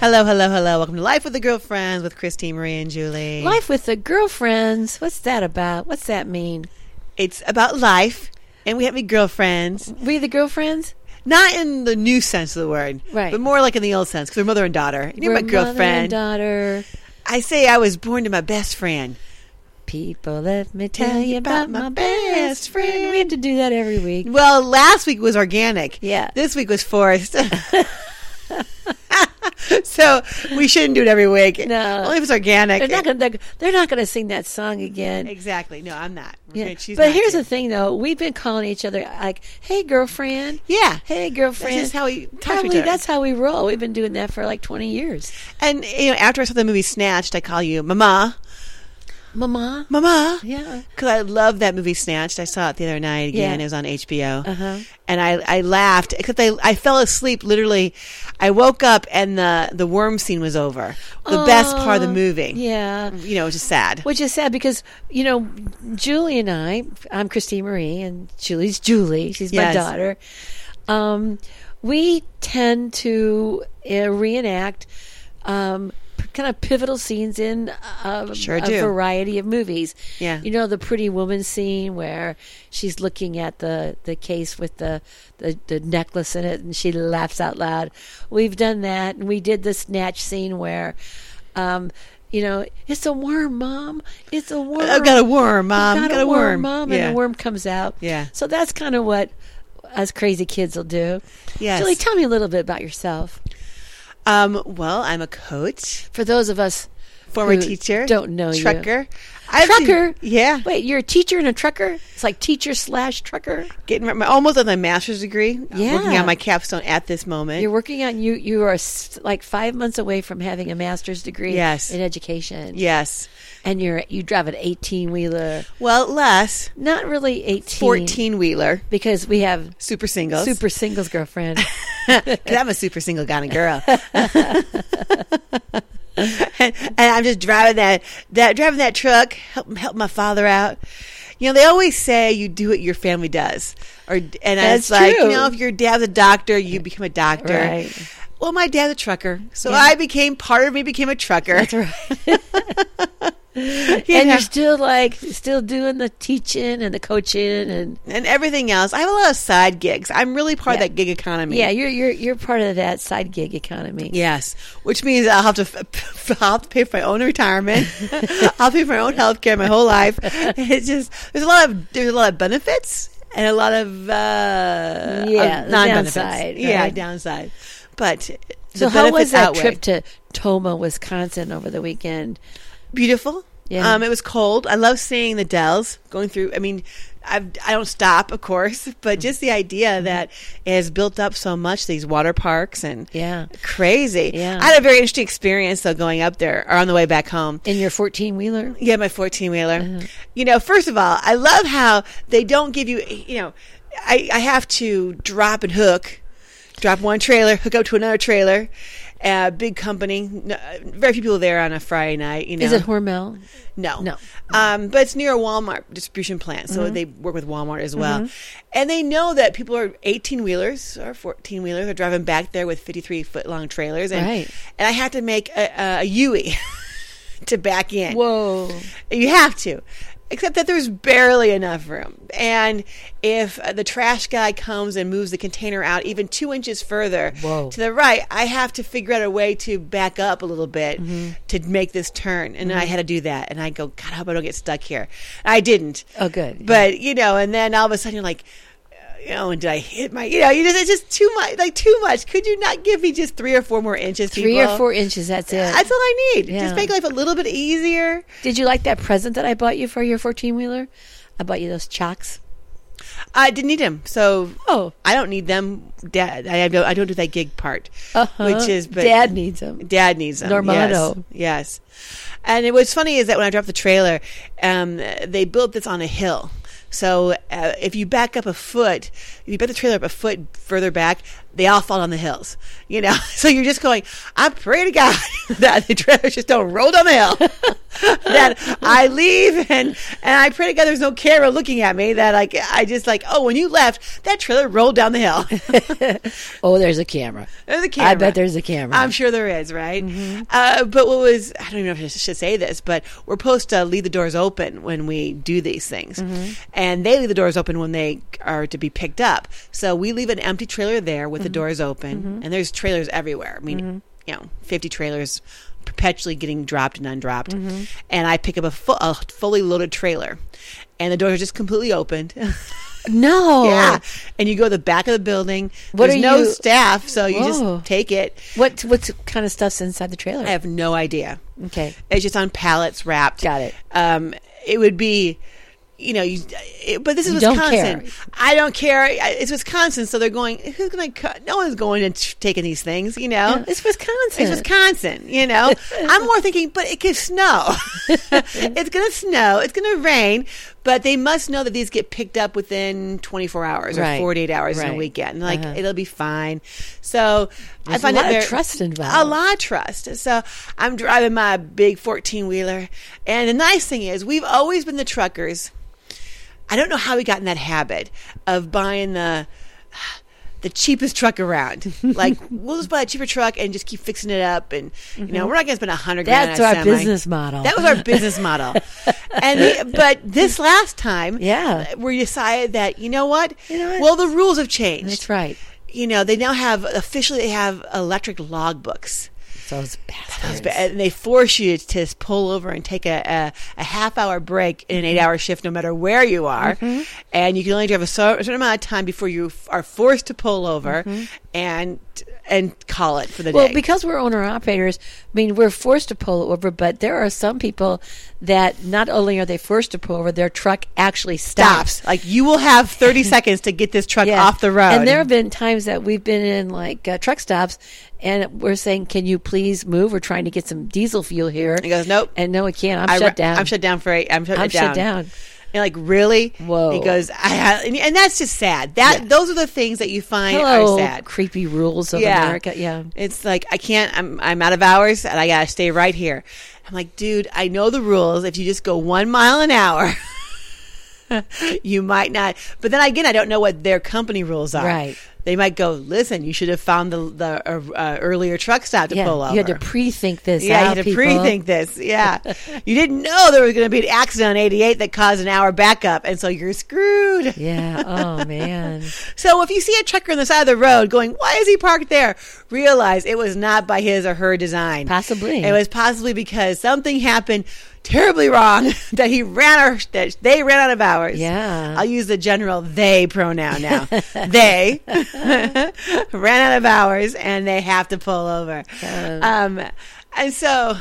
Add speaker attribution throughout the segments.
Speaker 1: Hello, hello, hello. Welcome to Life with the Girlfriends with Christine, Marie, and Julie.
Speaker 2: Life with the Girlfriends. What's that about? What's that mean?
Speaker 1: It's about life, and we have to be girlfriends.
Speaker 2: We the girlfriends?
Speaker 1: Not in the new sense of the word,
Speaker 2: right?
Speaker 1: But more like in the old sense, because we're mother and daughter. And you're my girlfriend.
Speaker 2: Mother and daughter.
Speaker 1: I say I was born to my best friend.
Speaker 2: People, let me tell you about my best friend. We have to do that every week.
Speaker 1: Well, last week was organic.
Speaker 2: Yeah.
Speaker 1: This week was forced. So we shouldn't do it every week.
Speaker 2: No,
Speaker 1: only if it's organic.
Speaker 2: They're not going to sing that song again.
Speaker 1: Exactly. No, I'm not.
Speaker 2: Yeah. But here's the thing, though. We've been calling each other like, "Hey, girlfriend."
Speaker 1: Yeah.
Speaker 2: Hey, girlfriend.
Speaker 1: That's just how we talk
Speaker 2: Probably
Speaker 1: to each other.
Speaker 2: that's how we roll. We've been doing that for like 20 years.
Speaker 1: And after I saw the movie Snatched, I call you Mama.
Speaker 2: Mama.
Speaker 1: Mama.
Speaker 2: Yeah.
Speaker 1: Because I love that movie Snatched. I saw it the other night again.
Speaker 2: Yeah.
Speaker 1: It was on HBO.
Speaker 2: Uh-huh.
Speaker 1: And I laughed, except I fell asleep literally. I woke up and the worm scene was over. The best part of the movie.
Speaker 2: Yeah.
Speaker 1: It was just sad.
Speaker 2: Which is sad because, Julie and I'm Christine Marie and Julie's Julie. She's my daughter. We tend to reenact kind of pivotal scenes in a variety of movies.
Speaker 1: Yeah.
Speaker 2: The Pretty Woman scene where she's looking at the case with the necklace in it and she laughs out loud. We've done that. And we did the Snatch scene where, it's a worm, Mom. It's a worm.
Speaker 1: I've got a worm, Mom.
Speaker 2: I've got a worm, Mom.
Speaker 1: Yeah.
Speaker 2: And the worm comes out.
Speaker 1: Yeah.
Speaker 2: So that's kind of what us crazy kids will do.
Speaker 1: Yes.
Speaker 2: Julie, tell me a little bit about yourself.
Speaker 1: Well, I'm a coach.
Speaker 2: For those of us
Speaker 1: former
Speaker 2: who
Speaker 1: teacher.
Speaker 2: Don't know
Speaker 1: trucker.
Speaker 2: You. Trucker?
Speaker 1: Yeah.
Speaker 2: Wait, you're a teacher and a trucker? It's like teacher/trucker?
Speaker 1: Getting almost on my master's degree.
Speaker 2: Yeah.
Speaker 1: Working on my capstone at this moment.
Speaker 2: You're working on, you are like 5 months away from having a master's degree in education.
Speaker 1: Yes.
Speaker 2: And you drive an 18-wheeler.
Speaker 1: Well, less.
Speaker 2: Not really 18.
Speaker 1: 14-wheeler.
Speaker 2: Because we have
Speaker 1: super singles.
Speaker 2: Super singles girlfriend.
Speaker 1: Because I'm a super single kind of girl. and I'm just driving that truck, help my father out. They always say you do what your family does. It's like, if your dad's a doctor, you become a doctor.
Speaker 2: Right.
Speaker 1: Well, my dad's a trucker, so part of me became a trucker.
Speaker 2: That's right. And you're still doing the teaching and the coaching and
Speaker 1: everything else. I have a lot of side gigs. I'm really part of that gig economy.
Speaker 2: Yeah, you're part of that side gig economy.
Speaker 1: Yes, which means I'll have to pay for my own retirement. I'll pay for my own health care my whole life. It's just there's a lot of benefits and a lot of non-benefits.
Speaker 2: Downside.
Speaker 1: Yeah,
Speaker 2: Right?
Speaker 1: downside. But
Speaker 2: so how was that trip to Toma, Wisconsin over the weekend?
Speaker 1: Beautiful.
Speaker 2: Yeah.
Speaker 1: It was cold. I love seeing the Dells going through. I mean, I don't stop, of course, but just the idea that it has built up so much, these water parks and crazy.
Speaker 2: Yeah.
Speaker 1: I had a very interesting experience though going up there or on the way back home.
Speaker 2: In your 14-wheeler?
Speaker 1: Yeah, my 14-wheeler. First of all, I love how they don't give you. I have to drop and hook. Drop one trailer, hook up to another trailer. Big company. Very few people there on a Friday night.
Speaker 2: Is it Hormel?
Speaker 1: No. But it's near a Walmart distribution plant, so they work with Walmart as well. And they know that people are 18-wheelers or 14-wheelers are driving back there with 53-foot-long trailers. And I had to make a U-ey to back in.
Speaker 2: Whoa.
Speaker 1: You have to. Except that there's barely enough room. And if the trash guy comes and moves the container out even 2 inches further to the right, I have to figure out a way to back up a little bit to make this turn. And I had to do that. And I go, God, I hope I don't get stuck here. I didn't.
Speaker 2: Oh, good.
Speaker 1: But, and then all of a sudden you're like, and did I hit my, it's just too much. Could you not give me just 3 or 4 more inches, people?
Speaker 2: 3 or 4 inches, that's it.
Speaker 1: That's all I need.
Speaker 2: Yeah.
Speaker 1: Just make life a little bit easier.
Speaker 2: Did you like that present that I bought you for your 14-wheeler? I bought you those chocks.
Speaker 1: I didn't need them, so I don't need them. Dad, I don't do that gig part, which is but
Speaker 2: Dad needs them.
Speaker 1: Dad needs them.
Speaker 2: Normando.
Speaker 1: Yes. And what's funny is that when I dropped the trailer, they built this on a hill. So if you back up a foot, if you back the trailer up a foot further back, they all fall on the hills. So you're just going, I pray to God that the trailers just don't roll down the hill. that I leave and I pray to God there's no camera looking at me, that I just oh, when you left, that trailer rolled down the hill.
Speaker 2: Oh, there's a camera.
Speaker 1: There's a camera.
Speaker 2: I bet there's a camera.
Speaker 1: I'm sure there is, right? But what was, I don't even know if I should say this, but we're supposed to leave the doors open when we do these things. And they leave the doors open when they are to be picked up. So we leave an empty trailer there with the doors open. And there's trailers everywhere. I mean, 50 trailers perpetually getting dropped and undropped. And I pick up a fully loaded trailer. And the doors are just completely opened.
Speaker 2: No.
Speaker 1: Yeah. And you go to the back of the building. There's no staff, so you just take it.
Speaker 2: What kind of stuff's inside the trailer?
Speaker 1: I have no idea.
Speaker 2: Okay.
Speaker 1: It's just on pallets wrapped.
Speaker 2: Got it.
Speaker 1: It would be, but this is Wisconsin.
Speaker 2: Don't care.
Speaker 1: I don't care. It's Wisconsin, so they're going, who's going to cut? No one's going and taking these things,
Speaker 2: Yeah, it's Wisconsin.
Speaker 1: It's Wisconsin, I'm more thinking, but it could snow. It's going to snow. It's going to rain. But they must know that these get picked up within 24 hours or 48 hours in a weekend. It'll be fine. So
Speaker 2: There's
Speaker 1: I find
Speaker 2: a lot of trust involved.
Speaker 1: A lot of trust. So I'm driving my big 14-wheeler. And the nice thing is, we've always been the truckers. I don't know how we got in that habit of buying the cheapest truck around. We'll just buy a cheaper truck and just keep fixing it up. And, we're not going to spend $100,000
Speaker 2: That's
Speaker 1: on a
Speaker 2: our
Speaker 1: semi.
Speaker 2: business model.
Speaker 1: That was our business model. But this last time, we decided that, you know what? Well, the rules have changed.
Speaker 2: That's right.
Speaker 1: They now have electric logbooks.
Speaker 2: Those bastards.
Speaker 1: And they force you to pull over and take a half-hour break in an 8-hour shift, no matter where you are. And you can only drive a certain amount of time before you are forced to pull over and call it for the day.
Speaker 2: Well, because we're owner-operators, we're forced to pull over, but there are some people that not only are they forced to pull over, their truck actually stops.
Speaker 1: You will have 30 seconds to get this truck off the road.
Speaker 2: And there have been times that we've been in truck stops, and we're saying, can you please move? We're trying to get some diesel fuel here.
Speaker 1: He goes, nope.
Speaker 2: And no, we can't. I'm shut down.
Speaker 1: I'm shut down for 8. I'm
Speaker 2: shut down.
Speaker 1: And really?
Speaker 2: Whoa.
Speaker 1: He goes, and that's just sad. Those are the things that you find
Speaker 2: Hello,
Speaker 1: are sad.
Speaker 2: Creepy rules of America. Yeah.
Speaker 1: It's I can't, I'm out of hours and I got to stay right here. I'm like, dude, I know the rules. If you just go 1 mile an hour, you might not. But then again, I don't know what their company rules are.
Speaker 2: Right.
Speaker 1: They might go, listen, you should have found the earlier truck stop to pull over.
Speaker 2: You had to pre-think this out,
Speaker 1: you had to pre-think this. Yeah. You didn't know there was going to be an accident on 88 that caused an hour backup, and so you're screwed.
Speaker 2: Yeah. Oh, man.
Speaker 1: So if you see a trucker on the side of the road going, why is he parked there? Realize it was not by his or her design.
Speaker 2: Possibly.
Speaker 1: It was possibly because something happened terribly wrong that they ran out of hours.
Speaker 2: Yeah.
Speaker 1: I'll use the general they pronoun now. They ran out of hours and they have to pull over. And so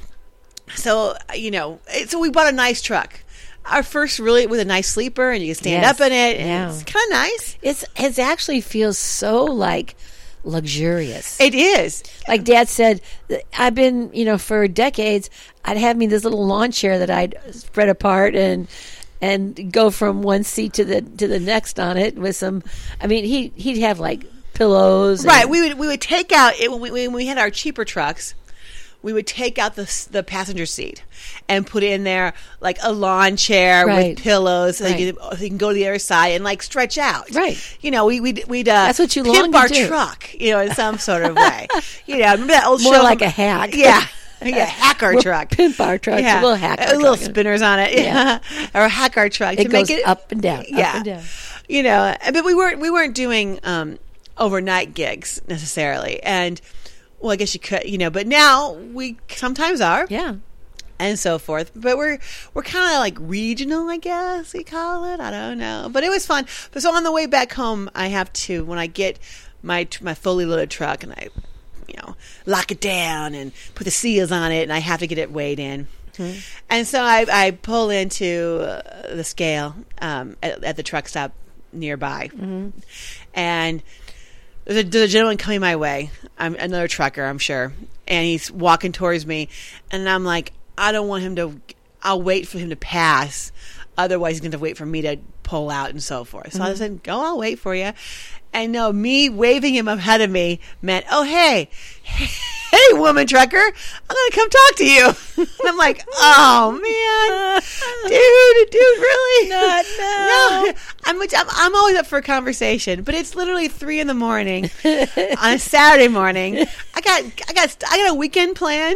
Speaker 1: we bought a nice truck. Our first really with a nice sleeper, and you can stand up in it. And it's kind of nice.
Speaker 2: It actually feels so luxurious.
Speaker 1: It is.
Speaker 2: Like Dad said, I've been, for decades, I'd have me this little lawn chair that I'd spread apart and go from one seat to the next on it with some. He'd have pillows.
Speaker 1: Right. We would take out when we had our cheaper trucks. We would take out the passenger seat and put in there a lawn chair with pillows, so you can go to the other side and stretch out.
Speaker 2: Right.
Speaker 1: We'd
Speaker 2: that's what you
Speaker 1: pimp our
Speaker 2: do.
Speaker 1: Truck, in some sort of way. Remember that old
Speaker 2: More
Speaker 1: show?
Speaker 2: like a hack.
Speaker 1: Yeah. Yeah, hack our truck.
Speaker 2: Pimp our truck.
Speaker 1: Yeah.
Speaker 2: We'll hack our
Speaker 1: little
Speaker 2: truck.
Speaker 1: Spinners on it. Yeah. Or hack our truck.
Speaker 2: It goes up and down.
Speaker 1: Yeah.
Speaker 2: Up and down.
Speaker 1: But we weren't doing overnight gigs necessarily. And well, I guess you could, but now we sometimes are.
Speaker 2: Yeah.
Speaker 1: And so forth. But we're kind of regional, I guess we call it. I don't know. But it was fun. But so on the way back home, I have to, when I get my fully loaded truck and I, lock it down and put the seals on it, and I have to get it weighed in. Mm-hmm. And so I pull into the scale at the truck stop nearby. Mm-hmm. And there's a gentleman coming my way. I'm another trucker, I'm sure. And he's walking towards me. And I'm like, I don't want him to, I'll wait for him to pass. Otherwise, he's going to wait for me to pull out and so forth. So I said, go, I'll wait for you. And no, me waving him ahead of me meant, oh, hey, hey, woman trucker, I'm going to come talk to you. And I'm like, oh, man. Dude, really? No. I'm always up for a conversation, but it's literally 3 a.m. on a Saturday morning. I got a weekend plan.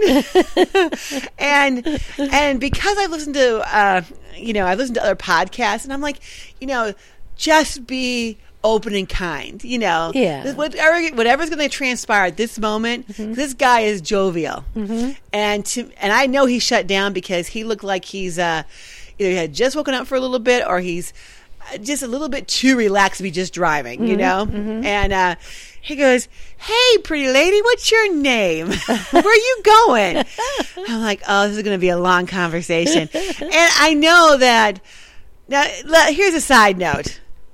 Speaker 1: and because I've listened to, I've listened to other podcasts, and I'm like, just be open and kind,
Speaker 2: Yeah.
Speaker 1: Whatever's going to transpire at this moment. This guy is jovial, and I know he shut down because he looked like he's either he had just woken up for a little bit, or he's just a little bit too relaxed to be just driving, And he goes, "Hey, pretty lady, what's your name? Where are you going?" I'm like, "Oh, this is going to be a long conversation," and I know that. Now, here's a side note.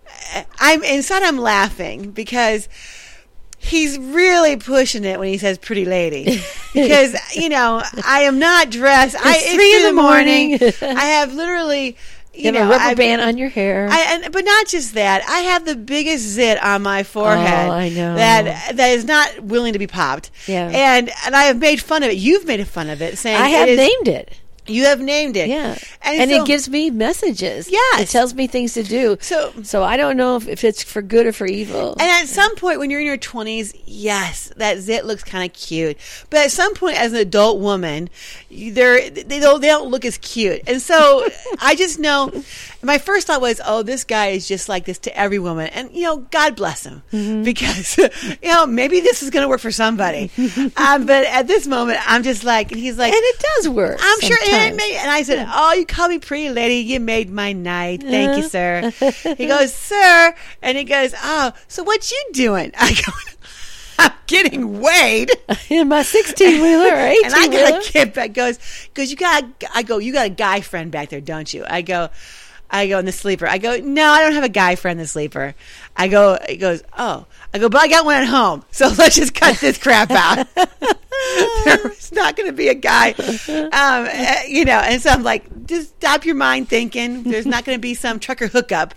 Speaker 1: I'm laughing because he's really pushing it when he says pretty lady. Because, I am not dressed. It's 3 in the morning. I have literally,
Speaker 2: you have a rubber band on your hair.
Speaker 1: But not just that. I have the biggest zit on my forehead.
Speaker 2: Oh, I know.
Speaker 1: That is not willing to be popped.
Speaker 2: Yeah.
Speaker 1: And I have made fun of it. You've made fun of it, saying
Speaker 2: I have named it.
Speaker 1: You have named it.
Speaker 2: Yeah. And it gives me messages.
Speaker 1: Yes.
Speaker 2: It tells me things to do. So I don't know if it's for good or for evil.
Speaker 1: And at some point when you're in your 20s, yes, that zit looks kind of cute. But at some point as an adult woman, they don't look as cute. And so I just know, my first thought was, oh, this guy is just like this to every woman. And, God bless him. Because, maybe this is going to work for somebody. But at this moment, I'm just like, and he's like.
Speaker 2: And it does work.
Speaker 1: I'm sure. And I said, oh, you call me pretty lady. You made my night. Thank you, sir. He goes, sir. And he goes, oh, so what you doing? I go, I'm getting weighed.
Speaker 2: In my 16-wheeler or 18-wheeler.
Speaker 1: And I got a kid back. You got a guy friend back there, don't you? I go in the sleeper. I go, no, I don't have a guy friend in the sleeper. He goes, oh. I go, but I got one at home. So let's just cut this crap out. There's not going to be a guy, and so I'm like, just stop your mind thinking. There's not going to be some trucker hookup,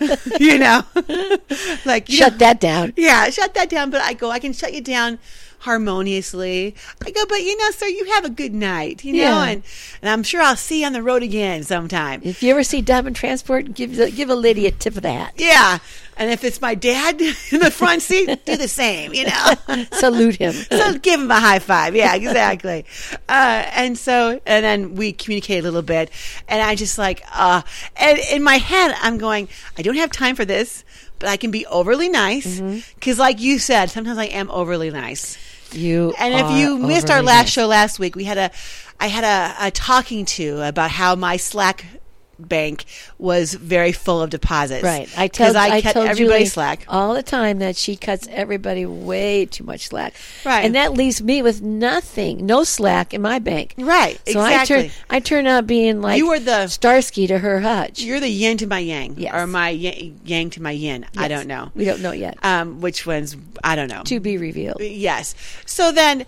Speaker 1: like
Speaker 2: shut that down.
Speaker 1: Yeah, shut that down. But I go, I can shut you down harmoniously. I go, but sir, you have a good night, and I'm sure I'll see you on the road again sometime.
Speaker 2: If you ever see Diamond Transport, give a lady a tip of the hat.
Speaker 1: Yeah. And if it's my dad in the front seat, do the same,
Speaker 2: Salute him.
Speaker 1: So give him a high five. Yeah, exactly. And then we communicate a little bit. And I just like, and in my head, I'm going, I don't have time for this, but I can be overly nice. Because like you said, sometimes I am overly nice. And if you missed our last show last week, I had a talking to about how my Slack bank was very full of deposits.
Speaker 2: Right. I cut everybody
Speaker 1: Julie slack
Speaker 2: all the time that she cuts everybody way too much slack.
Speaker 1: Right.
Speaker 2: And that leaves me with nothing, no slack in my bank.
Speaker 1: Right.
Speaker 2: So
Speaker 1: exactly.
Speaker 2: I turn out being like
Speaker 1: you were the
Speaker 2: Starsky to her Hutch.
Speaker 1: You're the yin to my yang.
Speaker 2: Yes.
Speaker 1: Or my yang to my yin.
Speaker 2: Yes.
Speaker 1: I don't know.
Speaker 2: We don't know yet.
Speaker 1: Which ones? I don't know.
Speaker 2: To be revealed.
Speaker 1: Yes. So then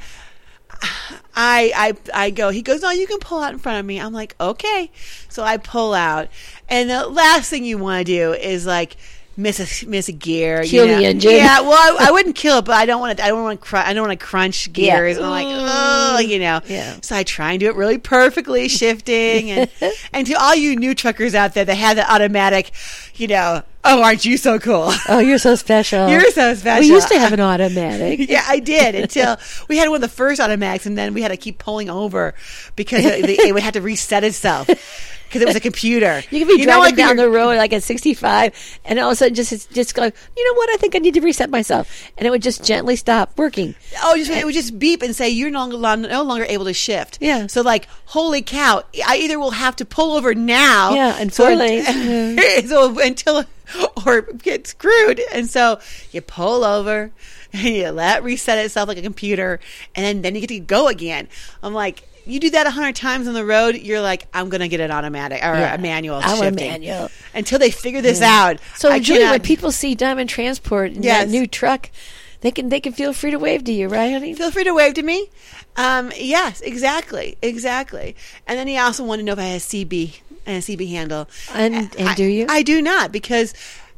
Speaker 1: I go, he goes, no, you can pull out in front of me. I'm like, okay. So I pull out, and the last thing you want to do is like miss a gear,
Speaker 2: kill the engine.
Speaker 1: Yeah, well, I wouldn't kill it, but I don't want to crunch gears.
Speaker 2: Yeah.
Speaker 1: I'm like, oh,
Speaker 2: Yeah.
Speaker 1: So I try and do it really perfectly, shifting, and to all you new truckers out there that have the automatic, oh, aren't you so cool?
Speaker 2: Oh, you're so special.
Speaker 1: You're so special.
Speaker 2: We used to have an automatic.
Speaker 1: Yeah, I did until we had one of the first automatics, and then we had to keep pulling over because it would have to reset itself. Because it was a computer.
Speaker 2: You could be driving down the road like at 65, and all of a sudden just go, you know what? I think I need to reset myself, and it would just gently stop working.
Speaker 1: Oh, it would just beep and say you're no longer able to shift.
Speaker 2: Yeah.
Speaker 1: So like, holy cow! I either will have to pull over now.
Speaker 2: Yeah, and so
Speaker 1: until or get screwed, and so you pull over and you let it reset itself like a computer, and then you get to go again. I'm like. You do that 100 times on the road, you're like, I'm going to get an automatic or a manual shifting.
Speaker 2: A manual.
Speaker 1: Until they figure this out.
Speaker 2: So, Julie, when people see Diamond Transport in that new truck, they can feel free to wave to you, right, honey?
Speaker 1: Feel free to wave to me. Yes, exactly. And then he also wanted to know if I had a CB handle.
Speaker 2: And do you?
Speaker 1: I do not, because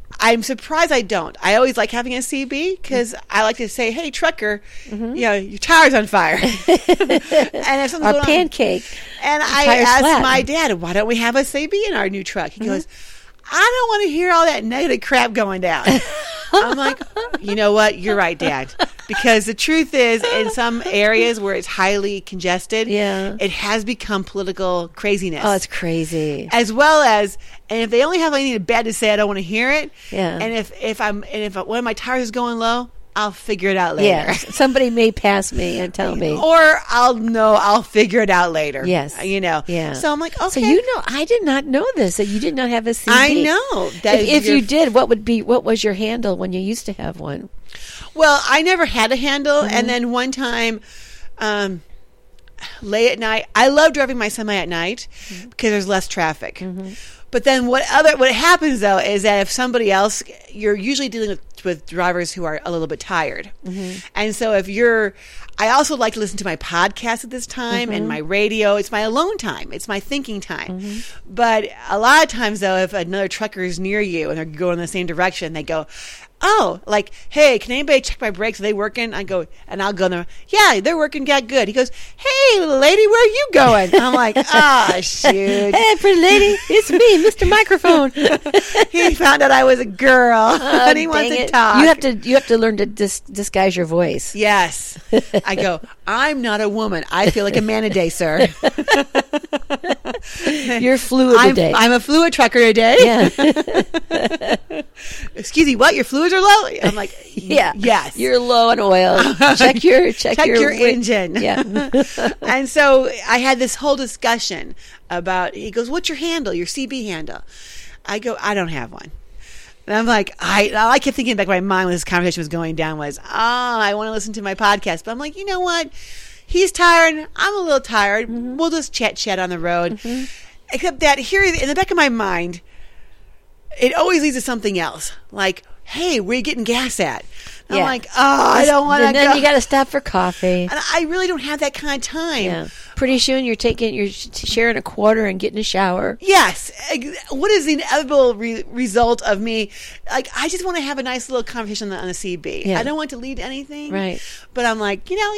Speaker 1: I'm surprised I don't. I always like having a CB because I like to say, "Hey, trucker, your tire's on fire." And if something's going
Speaker 2: pancake.
Speaker 1: And I asked my dad, "Why don't we have a CB in our new truck?" He goes, "I don't want to hear all that negative crap going down." I'm like, you know what? You're right, Dad. Because the truth is, in some areas where it's highly congested, it has become political craziness.
Speaker 2: Oh, it's crazy.
Speaker 1: As well as, and if they only have anything bad to say, I don't want to hear it.
Speaker 2: Yeah.
Speaker 1: And if one of my tires is going low, I'll figure it out later.
Speaker 2: Yeah. Somebody may pass me and tell me.
Speaker 1: Or I'll figure it out later.
Speaker 2: Yes.
Speaker 1: Yeah. So I'm like, okay.
Speaker 2: So I did not know this, that you did not have a CB.
Speaker 1: I know.
Speaker 2: If you did, what was your handle when you used to have one?
Speaker 1: Well, I never had a handle. And then one time, late at night, I love driving my semi at night because there's less traffic. But then what happens though is that if somebody else, you're usually dealing with drivers who are a little bit tired. And so I also like to listen to my podcast at this time and my radio. It's my alone time. It's my thinking time. But a lot of times though, if another trucker is near you and they're going in the same direction, they go, "Oh, like, hey, can anybody check my brakes? Are they working?" I'll go there. "Yeah, they're working. Yeah, good." He goes, "Hey, lady, where are you going?" I'm like, "Ah, shoot."
Speaker 2: "Hey, pretty lady, it's me, Mr. Microphone."
Speaker 1: He found out I was a girl, and he wants to talk.
Speaker 2: You have to learn to disguise your voice.
Speaker 1: Yes. I go, "I'm not a woman. I feel like a man today, sir."
Speaker 2: You're fluid today.
Speaker 1: I'm a fluid trucker today.
Speaker 2: Yeah.
Speaker 1: Excuse me, what? Your fluids are low? I'm like,
Speaker 2: yeah.
Speaker 1: Yes.
Speaker 2: You're low on oil. Check your
Speaker 1: engine.
Speaker 2: Yeah.
Speaker 1: And so I had this whole discussion about, he goes, "What's your handle, your CB handle?" I go, "I don't have one." And I'm like, I kept thinking back in my mind when this conversation was going down was, I want to listen to my podcast. But I'm like, you know what? He's tired. I'm a little tired. We'll just chat on the road. Except that here in the back of my mind, it always leads to something else. Like, "Hey, where are you getting gas at?" I'm like, I don't want to go.
Speaker 2: And then you got to stop for coffee.
Speaker 1: And I really don't have that kind of time.
Speaker 2: Yeah. Pretty soon you're sharing a quarter and getting a shower.
Speaker 1: Yes. What is the inevitable result of me? Like, I just want to have a nice little conversation on the CB.
Speaker 2: Yeah.
Speaker 1: I don't want to lead to anything.
Speaker 2: Right.
Speaker 1: But I'm like, hey,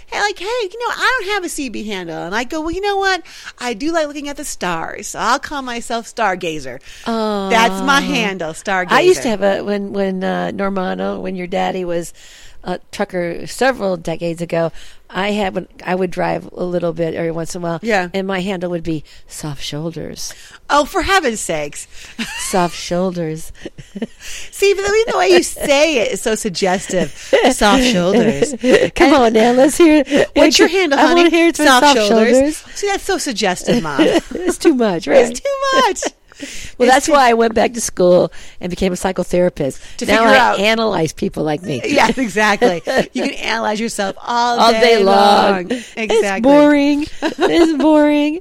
Speaker 1: I don't have a CB handle. And I go, well, you know what? I do like looking at the stars. So I'll call myself Stargazer. Oh. That's my handle, Stargazer.
Speaker 2: I used to have when Normano, when your daddy was a trucker several decades ago, I would drive a little bit every once in a while.
Speaker 1: Yeah.
Speaker 2: And my handle would be Soft Shoulders.
Speaker 1: Oh, for heaven's sakes.
Speaker 2: Soft Shoulders.
Speaker 1: See, but the way you say it is so suggestive. Soft Shoulders.
Speaker 2: Come on now, let's hear it.
Speaker 1: What's your handle, honey?
Speaker 2: I want to hear it for Soft Shoulders.
Speaker 1: See, that's so suggestive, Mom.
Speaker 2: It's too much, right?
Speaker 1: It's too much.
Speaker 2: Well, that's why I went back to school and became a psychotherapist. Now I analyze people like me.
Speaker 1: Yes, exactly. You can analyze yourself all day long. Exactly.
Speaker 2: It's boring. It's boring.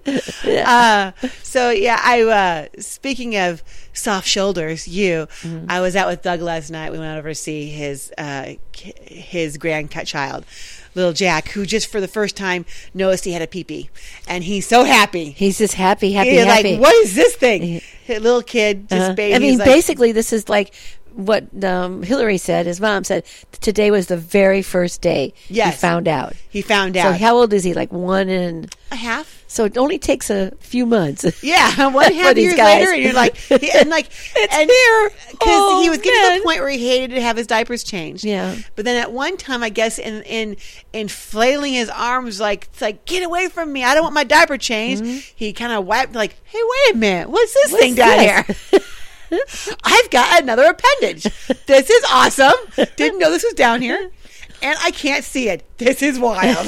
Speaker 1: So yeah, speaking of Soft Shoulders, I was out with Doug last night. We went over to see his grandchild, little Jack, who just for the first time noticed he had a pee-pee. And he's so happy.
Speaker 2: He's just happy.
Speaker 1: He's like, what is this thing? Little kid, just baby.
Speaker 2: I mean, basically, this is like what Hillary said, his mom said, today was the very first day he found out.
Speaker 1: He found out.
Speaker 2: So how old is he? Like 1.5 years? So it only takes a few months.
Speaker 1: Yeah, 1.5 years later, and you're like, it's here. Because he was getting to the point where he hated to have his diapers changed.
Speaker 2: Yeah.
Speaker 1: But then at one time, I guess, in flailing his arms, it's like, get away from me. I don't want my diaper changed. He kind of wiped, like, hey, wait a minute. What's this thing down here? I've got another appendage. This is awesome. Didn't know this was down here. And I can't see it. This is wild.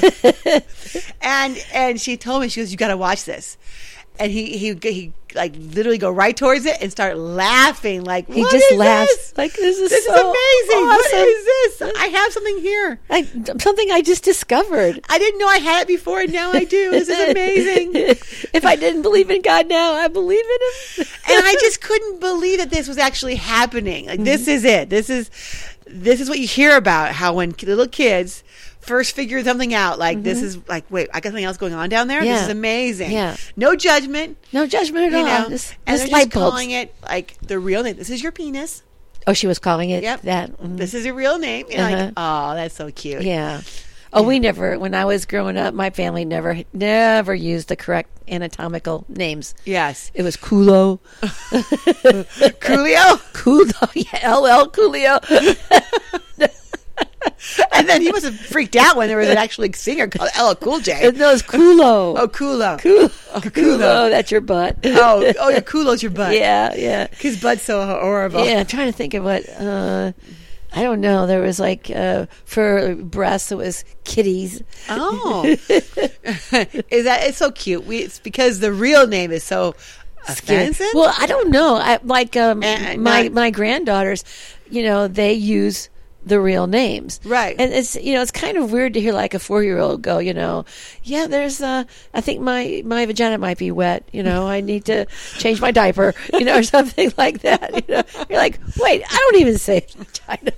Speaker 1: And she told me, she goes, you got to watch this. And he like literally go right towards it and start laughing. Like,
Speaker 2: he just laughs. Like, this is so
Speaker 1: amazing.
Speaker 2: Awesome.
Speaker 1: What is this? I have something here.
Speaker 2: Something I just discovered.
Speaker 1: I didn't know I had it before, and now I do. This is amazing.
Speaker 2: If I didn't believe in God now, I believe in him.
Speaker 1: And I just couldn't believe that this was actually happening. Like, this is it. This is what you hear about, how when little kids first figure something out, like, this is like, wait, I got something else going on down there?
Speaker 2: Yeah.
Speaker 1: This is amazing.
Speaker 2: Yeah.
Speaker 1: No judgment.
Speaker 2: No judgment at all.
Speaker 1: And they're just calling it like the real thing. This is your penis.
Speaker 2: Oh, she was calling it
Speaker 1: Yep.
Speaker 2: that. Mm.
Speaker 1: This is your real name. You're like, oh, that's so cute.
Speaker 2: Yeah. Oh, we never. When I was growing up, my family never used the correct anatomical names.
Speaker 1: Yes.
Speaker 2: It was Coolio.
Speaker 1: Coolio?
Speaker 2: Coolio. Yeah, LL Coolio.
Speaker 1: And then he must have freaked out when there was an actual singer called LL Cool J.
Speaker 2: No, it's Coolo.
Speaker 1: Oh, Coolo.
Speaker 2: Coolo. That's your butt.
Speaker 1: Oh, yeah, Coolo's your butt.
Speaker 2: Yeah, yeah.
Speaker 1: His butt's so horrible.
Speaker 2: Yeah, I'm trying to think of what. I don't know. There was like for breasts, it was kitties.
Speaker 1: Oh, it's so cute. It's because the real name is so offensive.
Speaker 2: Well, I don't know. My granddaughters, they use the real names,
Speaker 1: right?
Speaker 2: And it's kind of weird to hear like a 4-year-old go, yeah, there's I think my vagina might be wet, I need to change my diaper, or something like that. You're like, wait, I don't even say vagina.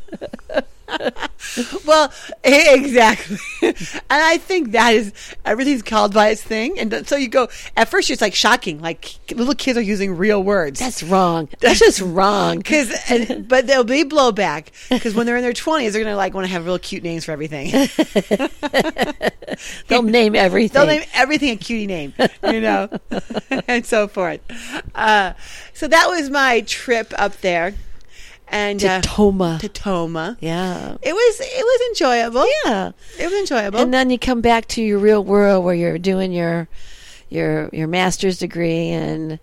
Speaker 1: Well, exactly. And I think that is, everything's called by its thing. And so you go, at first it's like shocking, like little kids are using real words.
Speaker 2: That's wrong. That's just wrong.
Speaker 1: But there'll be blowback because when they're in their 20s, they're going to want to have real cute names for everything.
Speaker 2: They'll name everything.
Speaker 1: They'll name everything a cutie name, and so forth. So that was my trip up there. And
Speaker 2: Tacoma. Yeah.
Speaker 1: It was enjoyable.
Speaker 2: Yeah.
Speaker 1: It was enjoyable.
Speaker 2: And then you come back to your real world where you're doing your master's degree and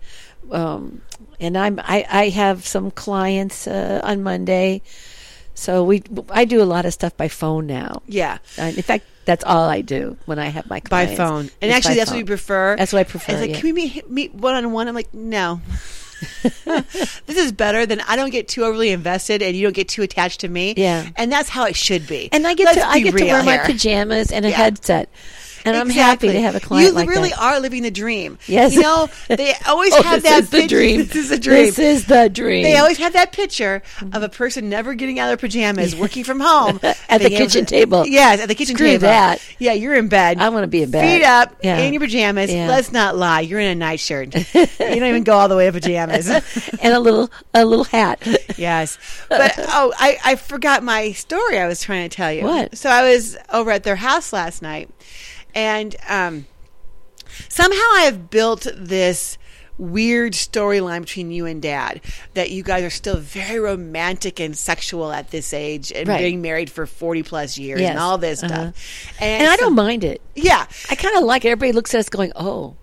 Speaker 2: I have some clients on Monday. So I do a lot of stuff by phone now.
Speaker 1: Yeah.
Speaker 2: In fact, that's all I do when I have my clients.
Speaker 1: By phone. And actually that's what you prefer.
Speaker 2: That's what I prefer.
Speaker 1: It's like, can we meet one-on-one? I'm like, no. This is better than I don't get too overly invested and you don't get too attached to me.
Speaker 2: Yeah.
Speaker 1: And that's how it should be.
Speaker 2: And I get to wear my pajamas and a headset. And I'm happy to have a client like that. You really
Speaker 1: are living the dream.
Speaker 2: Yes.
Speaker 1: They always have that picture.
Speaker 2: This is the dream. This is the dream.
Speaker 1: They always have that picture of a person never getting out of their pajamas, working from home.
Speaker 2: At the kitchen table.
Speaker 1: Yes, at the kitchen table.
Speaker 2: Screw that.
Speaker 1: Yeah, you're in bed.
Speaker 2: I want to be in bed.
Speaker 1: Feet up, in your pajamas. Yeah. Let's not lie. You're in a nightshirt. You don't even go all the way to pajamas.
Speaker 2: And a little hat. Yes.
Speaker 1: But, I forgot my story I was trying to tell you.
Speaker 2: What?
Speaker 1: So I was over at their house last night. And somehow I have built this weird storyline between you and Dad that you guys are still very romantic and sexual at this age and being married for 40 plus years and all this stuff.
Speaker 2: And I don't mind it.
Speaker 1: Yeah.
Speaker 2: I kind of like it. Everybody looks at us going, oh.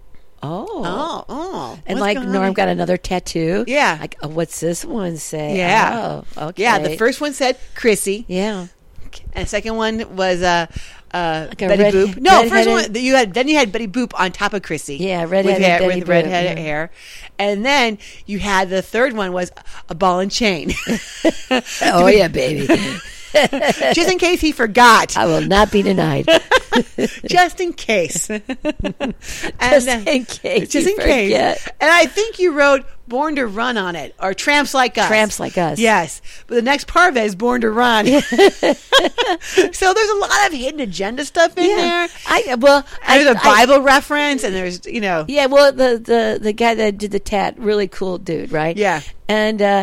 Speaker 2: And like Norm got another tattoo.
Speaker 1: Yeah.
Speaker 2: Like, what's this one say?
Speaker 1: Yeah.
Speaker 2: Oh, okay.
Speaker 1: Yeah, the first one said Chrissy.
Speaker 2: Yeah.
Speaker 1: And the second one was
Speaker 2: like
Speaker 1: Betty Boop. No, first one you had Betty Boop on top of Chrissy.
Speaker 2: Yeah, redheaded
Speaker 1: with redheaded hair. And then you had the third one was a ball and chain.
Speaker 2: Oh yeah, baby.
Speaker 1: Just in case he forgot.
Speaker 2: I will not be denied.
Speaker 1: Just in case.
Speaker 2: Just in case.
Speaker 1: And I think you wrote Born to Run on it, or Tramps Like Us.
Speaker 2: Tramps Like Us.
Speaker 1: Yes. But the next part of it is Born to Run. So there's a lot of hidden agenda stuff in there. There's a Bible reference, and there's,
Speaker 2: Yeah, well, the guy that did the tat, really cool dude, right?
Speaker 1: Yeah.
Speaker 2: And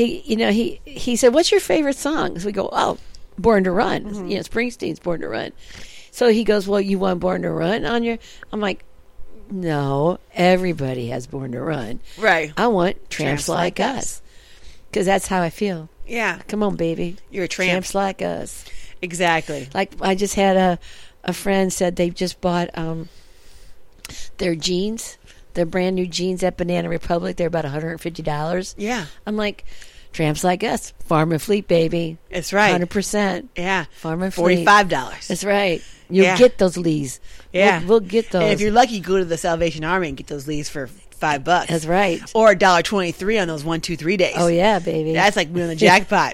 Speaker 2: he said, "What's your favorite song?" So we go, "Oh, Born to Run." Mm-hmm. Springsteen's Born to Run. So he goes, "Well, you want Born to Run on your?" I'm like, "No, everybody has Born to Run.
Speaker 1: Right.
Speaker 2: I want Tramps Like Us, because that's how I feel."
Speaker 1: Yeah.
Speaker 2: Come on, baby.
Speaker 1: You're a tramp.
Speaker 2: Tramps Like Us.
Speaker 1: Exactly.
Speaker 2: Like I just had a friend said they just bought their jeans. Their brand new jeans at Banana Republic. They're about $150.
Speaker 1: Yeah.
Speaker 2: I'm like, Tramps Like Us. Farm and Fleet, baby.
Speaker 1: That's right.
Speaker 2: 100%.
Speaker 1: Yeah.
Speaker 2: Farm and Fleet.
Speaker 1: $45.
Speaker 2: That's right. You'll get those Lees.
Speaker 1: Yeah.
Speaker 2: We'll get those.
Speaker 1: And if you're lucky, go to the Salvation Army and get those Lees for $5.
Speaker 2: That's right.
Speaker 1: Or $1.23 on those 1, 2, 3 days.
Speaker 2: Oh yeah, baby.
Speaker 1: That's like winning the jackpot.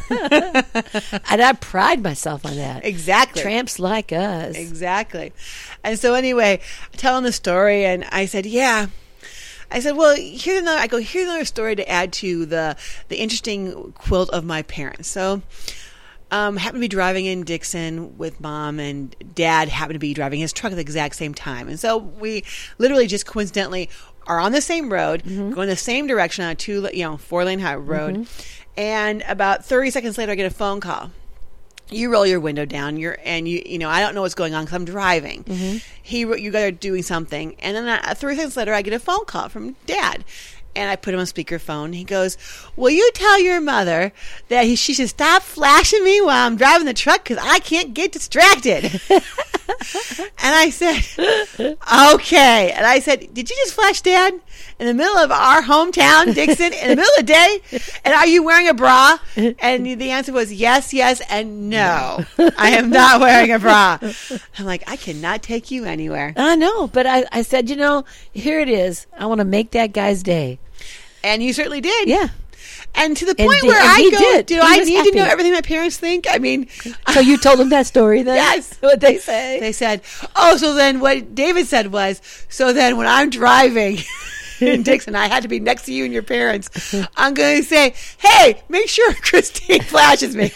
Speaker 2: And I pride myself on that.
Speaker 1: Exactly.
Speaker 2: Tramps Like Us.
Speaker 1: Exactly. And so anyway, telling the story, and I said, yeah. I said, well, here's another story to add to the interesting quilt of my parents. So, happened to be driving in Dixon with Mom, and Dad happened to be driving his truck at the exact same time. And so we literally just coincidentally are on the same road, going the same direction on a 4-lane high road. Mm-hmm. And about 30 seconds later, I get a phone call. You roll your window down. You know, I don't know what's going on because I'm driving. You guys are doing something, and then 3 seconds later, I get a phone call from Dad, and I put him on speakerphone. He goes, "Will you tell your mother that she should stop flashing me while I'm driving the truck because I can't get distracted?" And I said, "Okay." And I said, "Did you just flash Dad in the middle of our hometown, Dixon, in the middle of the day? And are you wearing a bra?" And the answer was yes, and no. I am not wearing a bra. I'm like, I cannot take you anywhere.
Speaker 2: I know, but I said, you know, here it is. I want to make that guy's day.
Speaker 1: And you certainly did.
Speaker 2: Yeah.
Speaker 1: And to the point where I go, do I need
Speaker 2: happy
Speaker 1: to know everything my parents think? I mean.
Speaker 2: So you told them that story then?
Speaker 1: Yes.
Speaker 2: What'd they say?
Speaker 1: They said, oh, so then what David said was, so then when I'm driving in Dixon, I had to be next to you and your parents. I'm going to say, hey, make sure Christine flashes me.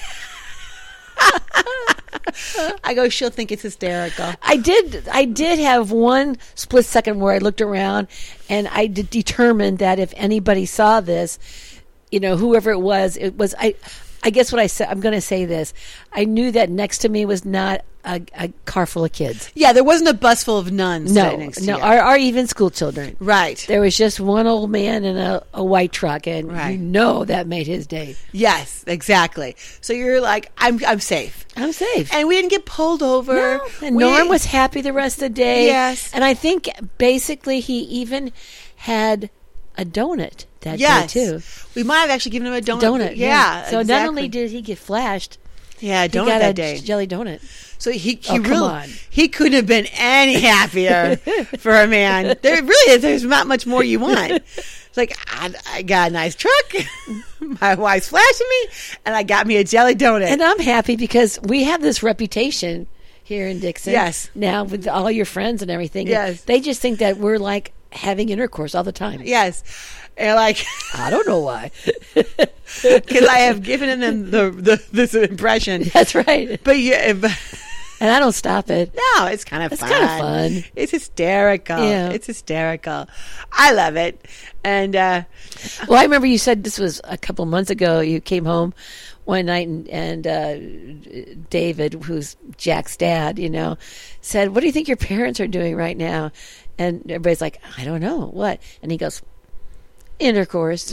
Speaker 1: I go, she'll think it's hysterical.
Speaker 2: I did have one split second where I looked around and I determined that if anybody saw this, you know, whoever it was, I guess what I said, I'm going to say this. I knew that next to me was not a car full of kids.
Speaker 1: Yeah, there wasn't a bus full of nuns.
Speaker 2: No,
Speaker 1: next to
Speaker 2: no,
Speaker 1: you.
Speaker 2: or even school children.
Speaker 1: Right.
Speaker 2: There was just one old man in a white truck, and you know that made his day.
Speaker 1: Yes, exactly. So you're like, I'm safe.
Speaker 2: I'm safe.
Speaker 1: And we didn't get pulled over.
Speaker 2: No. And Norm was happy the rest of the day.
Speaker 1: Yes.
Speaker 2: And I think basically he even had a donut that day too.
Speaker 1: We might have actually given him a donut. Yeah.
Speaker 2: So
Speaker 1: exactly.
Speaker 2: not only did he get flashed,
Speaker 1: yeah, a donut
Speaker 2: he got
Speaker 1: that
Speaker 2: a
Speaker 1: day.
Speaker 2: jelly donut.
Speaker 1: So he
Speaker 2: come
Speaker 1: really
Speaker 2: on.
Speaker 1: He couldn't have been any happier for a man. There's not much more you want. It's like, I got a nice truck. My wife's flashing me, and I got me a jelly donut.
Speaker 2: And I'm happy because we have this reputation here in Dixon.
Speaker 1: Yes.
Speaker 2: Now with all your friends and everything.
Speaker 1: Yes.
Speaker 2: They just think that we're like having intercourse all the time.
Speaker 1: Yes. And like,
Speaker 2: I don't know why.
Speaker 1: Because I have given them this impression.
Speaker 2: That's right.
Speaker 1: But yeah.
Speaker 2: And I don't stop it.
Speaker 1: No, it's kind of fun.
Speaker 2: It's kind of fun.
Speaker 1: It's hysterical.
Speaker 2: Yeah.
Speaker 1: It's hysterical. I love it. And
Speaker 2: well, I remember you said this was a couple months ago. You came home one night and David, who's Jack's dad, you know, said, "What do you think your parents are doing right now?" And everybody's like, "I don't know. What?" And he goes, "Intercourse."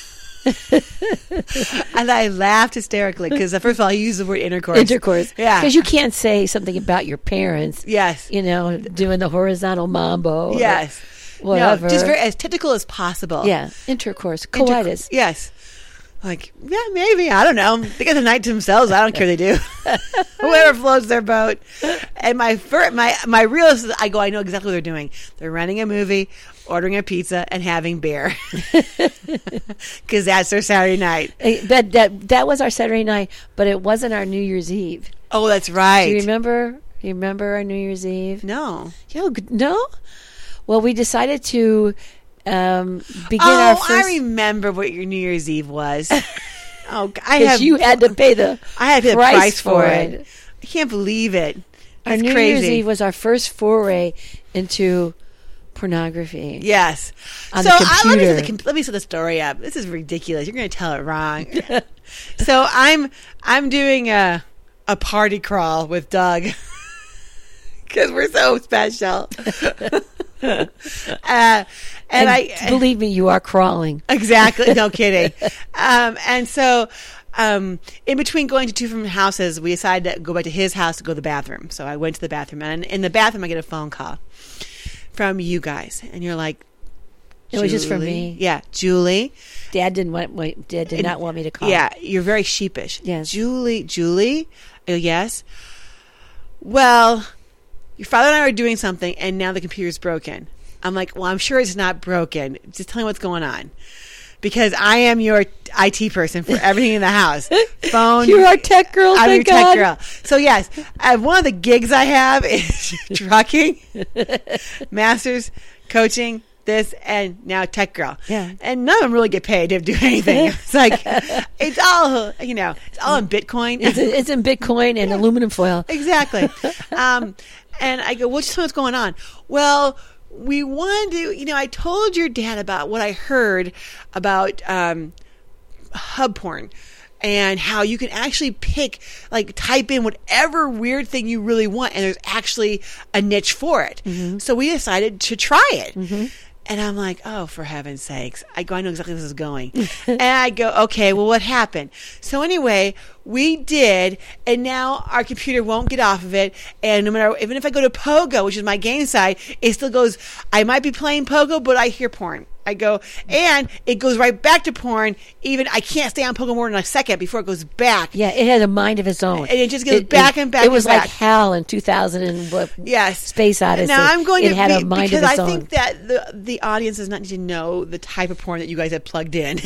Speaker 1: And I laughed hysterically because first of all, he used the word intercourse.
Speaker 2: Intercourse.
Speaker 1: Yeah.
Speaker 2: Because you can't say something about your parents.
Speaker 1: Yes.
Speaker 2: You know, doing the horizontal mambo.
Speaker 1: Yes.
Speaker 2: Whatever.
Speaker 1: No, just as technical as possible.
Speaker 2: Yeah. Intercourse. Coitus.
Speaker 1: Yes. Like, yeah, maybe. I don't know. They got the night to themselves. I don't care. They do. Whoever floats their boat. And my realist is, I know exactly what they're doing. They're renting a movie, ordering a pizza, and having beer. Because that's their Saturday night.
Speaker 2: That was our Saturday night, but it wasn't our New Year's Eve.
Speaker 1: Oh, that's right.
Speaker 2: Do you remember? Do you remember our New Year'sEve?
Speaker 1: No.
Speaker 2: No? Well, we decided to begin our first...
Speaker 1: I remember what your New Year's Eve was.
Speaker 2: You had to pay the
Speaker 1: price for it. I can't believe it.
Speaker 2: Our New Year's Eve was our first foray into pornography.
Speaker 1: Yes.
Speaker 2: On the computer.
Speaker 1: Let me set the story up. This is ridiculous. You're going to tell it wrong. So I'm doing a party crawl with Doug because we're so special. And
Speaker 2: believe me, you are crawling.
Speaker 1: Exactly. No kidding. And so, in between going to two different houses, we decided to go back to his house to go to the bathroom. So I went to the bathroom, and in the bathroom, I get a phone call from you guys, and you're like,
Speaker 2: it was just from me.
Speaker 1: Yeah, Julie.
Speaker 2: Dad did not want me to call.
Speaker 1: Yeah, you're very sheepish.
Speaker 2: Yes.
Speaker 1: Julie. I go, yes. Well, your father and I are doing something, and now the computer's broken. I'm like, well, I'm sure it's not broken. Just tell me what's going on. Because I am your IT person for everything in the house. Phone.
Speaker 2: You're our tech girl.
Speaker 1: I'm your tech girl. So, yes, one of the gigs I have is trucking, masters, coaching, this, and now tech girl.
Speaker 2: Yeah.
Speaker 1: And none of them really get paid to do anything. It's like, it's all in Bitcoin.
Speaker 2: It's in Bitcoin and aluminum foil.
Speaker 1: Exactly. And I go, well, just tell me what's going on. Well, we wanted to, I told your dad about what I heard about hub porn. And how you can actually type in whatever weird thing you really want, and there's actually a niche for it. Mm-hmm. So we decided to try it. Mm-hmm. And I'm like, oh, for heaven's sakes. I know exactly where this is going. And I go, okay, well, what happened? So anyway, we did, and now our computer won't get off of it. And no matter, even if I go to Pogo, which is my game site, it still goes, I might be playing Pogo, but I hear porn. I go, and it goes right back to porn. Even I can't stay on Pogo more than a second before it goes back.
Speaker 2: Yeah, it has a mind of its own.
Speaker 1: And it just goes back and back.
Speaker 2: It was
Speaker 1: and back.
Speaker 2: like HAL in 2000 and what?
Speaker 1: Yes,
Speaker 2: Space Odyssey.
Speaker 1: Now I'm going
Speaker 2: it had a mind of its
Speaker 1: because I
Speaker 2: own.
Speaker 1: think that the audience does not need to know the type of porn that you guys have plugged in.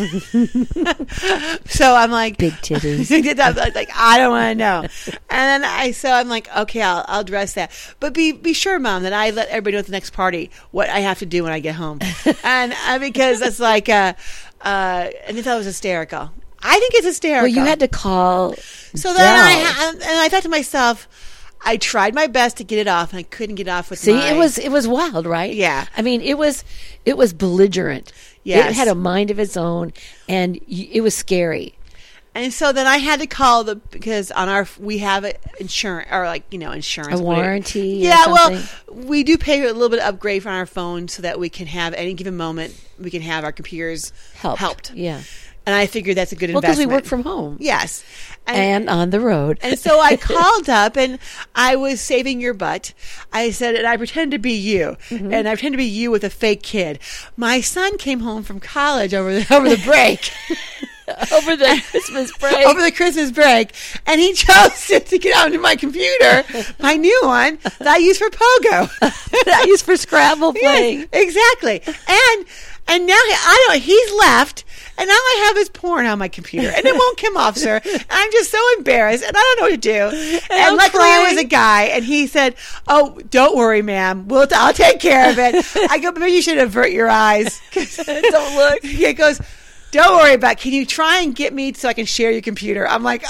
Speaker 1: So I'm like,
Speaker 2: big titties.
Speaker 1: Like I don't want to know. And then I'm like, okay, I'll address that. But be sure, Mom, that I let everybody know at the next party what I have to do when I get home. And because that's like, and they thought it was hysterical. I think it's hysterical.
Speaker 2: Well, you had to call.
Speaker 1: So then I thought to myself, I tried my best to get it off, and I couldn't get it off with.
Speaker 2: It was wild, right?
Speaker 1: Yeah.
Speaker 2: I mean, it was belligerent.
Speaker 1: Yes.
Speaker 2: It had a mind of its own, and it was scary.
Speaker 1: And so then I had to call because we have insurance insurance,
Speaker 2: a warranty.
Speaker 1: Yeah, well, we do pay a little bit of upgrade on our phone so that we can have any given moment we can have our computers helped.
Speaker 2: Yeah.
Speaker 1: And I figured that's a good investment.
Speaker 2: Well, because we work from home.
Speaker 1: Yes.
Speaker 2: And on the road.
Speaker 1: And so I called up, and I was saving your butt. I said, and I pretend to be you. Mm-hmm. And I pretend to be you with a fake kid. My son came home from college over the break.
Speaker 2: Over the Christmas break.
Speaker 1: Over the Christmas break. And he chose to get onto my computer, my new one, that I use for Pogo.
Speaker 2: That I use for Scrabble playing.
Speaker 1: Yes, exactly. And now he's left, and now I have his porn on my computer, and it won't come off, sir. And I'm just so embarrassed, and I don't know what to do. And luckily it was a guy, and he said, oh, don't worry, ma'am. I'll take care of it. I go, maybe you should avert your eyes.
Speaker 2: Don't look.
Speaker 1: He goes, don't worry about it. Can you try and get me so I can share your computer? I'm like,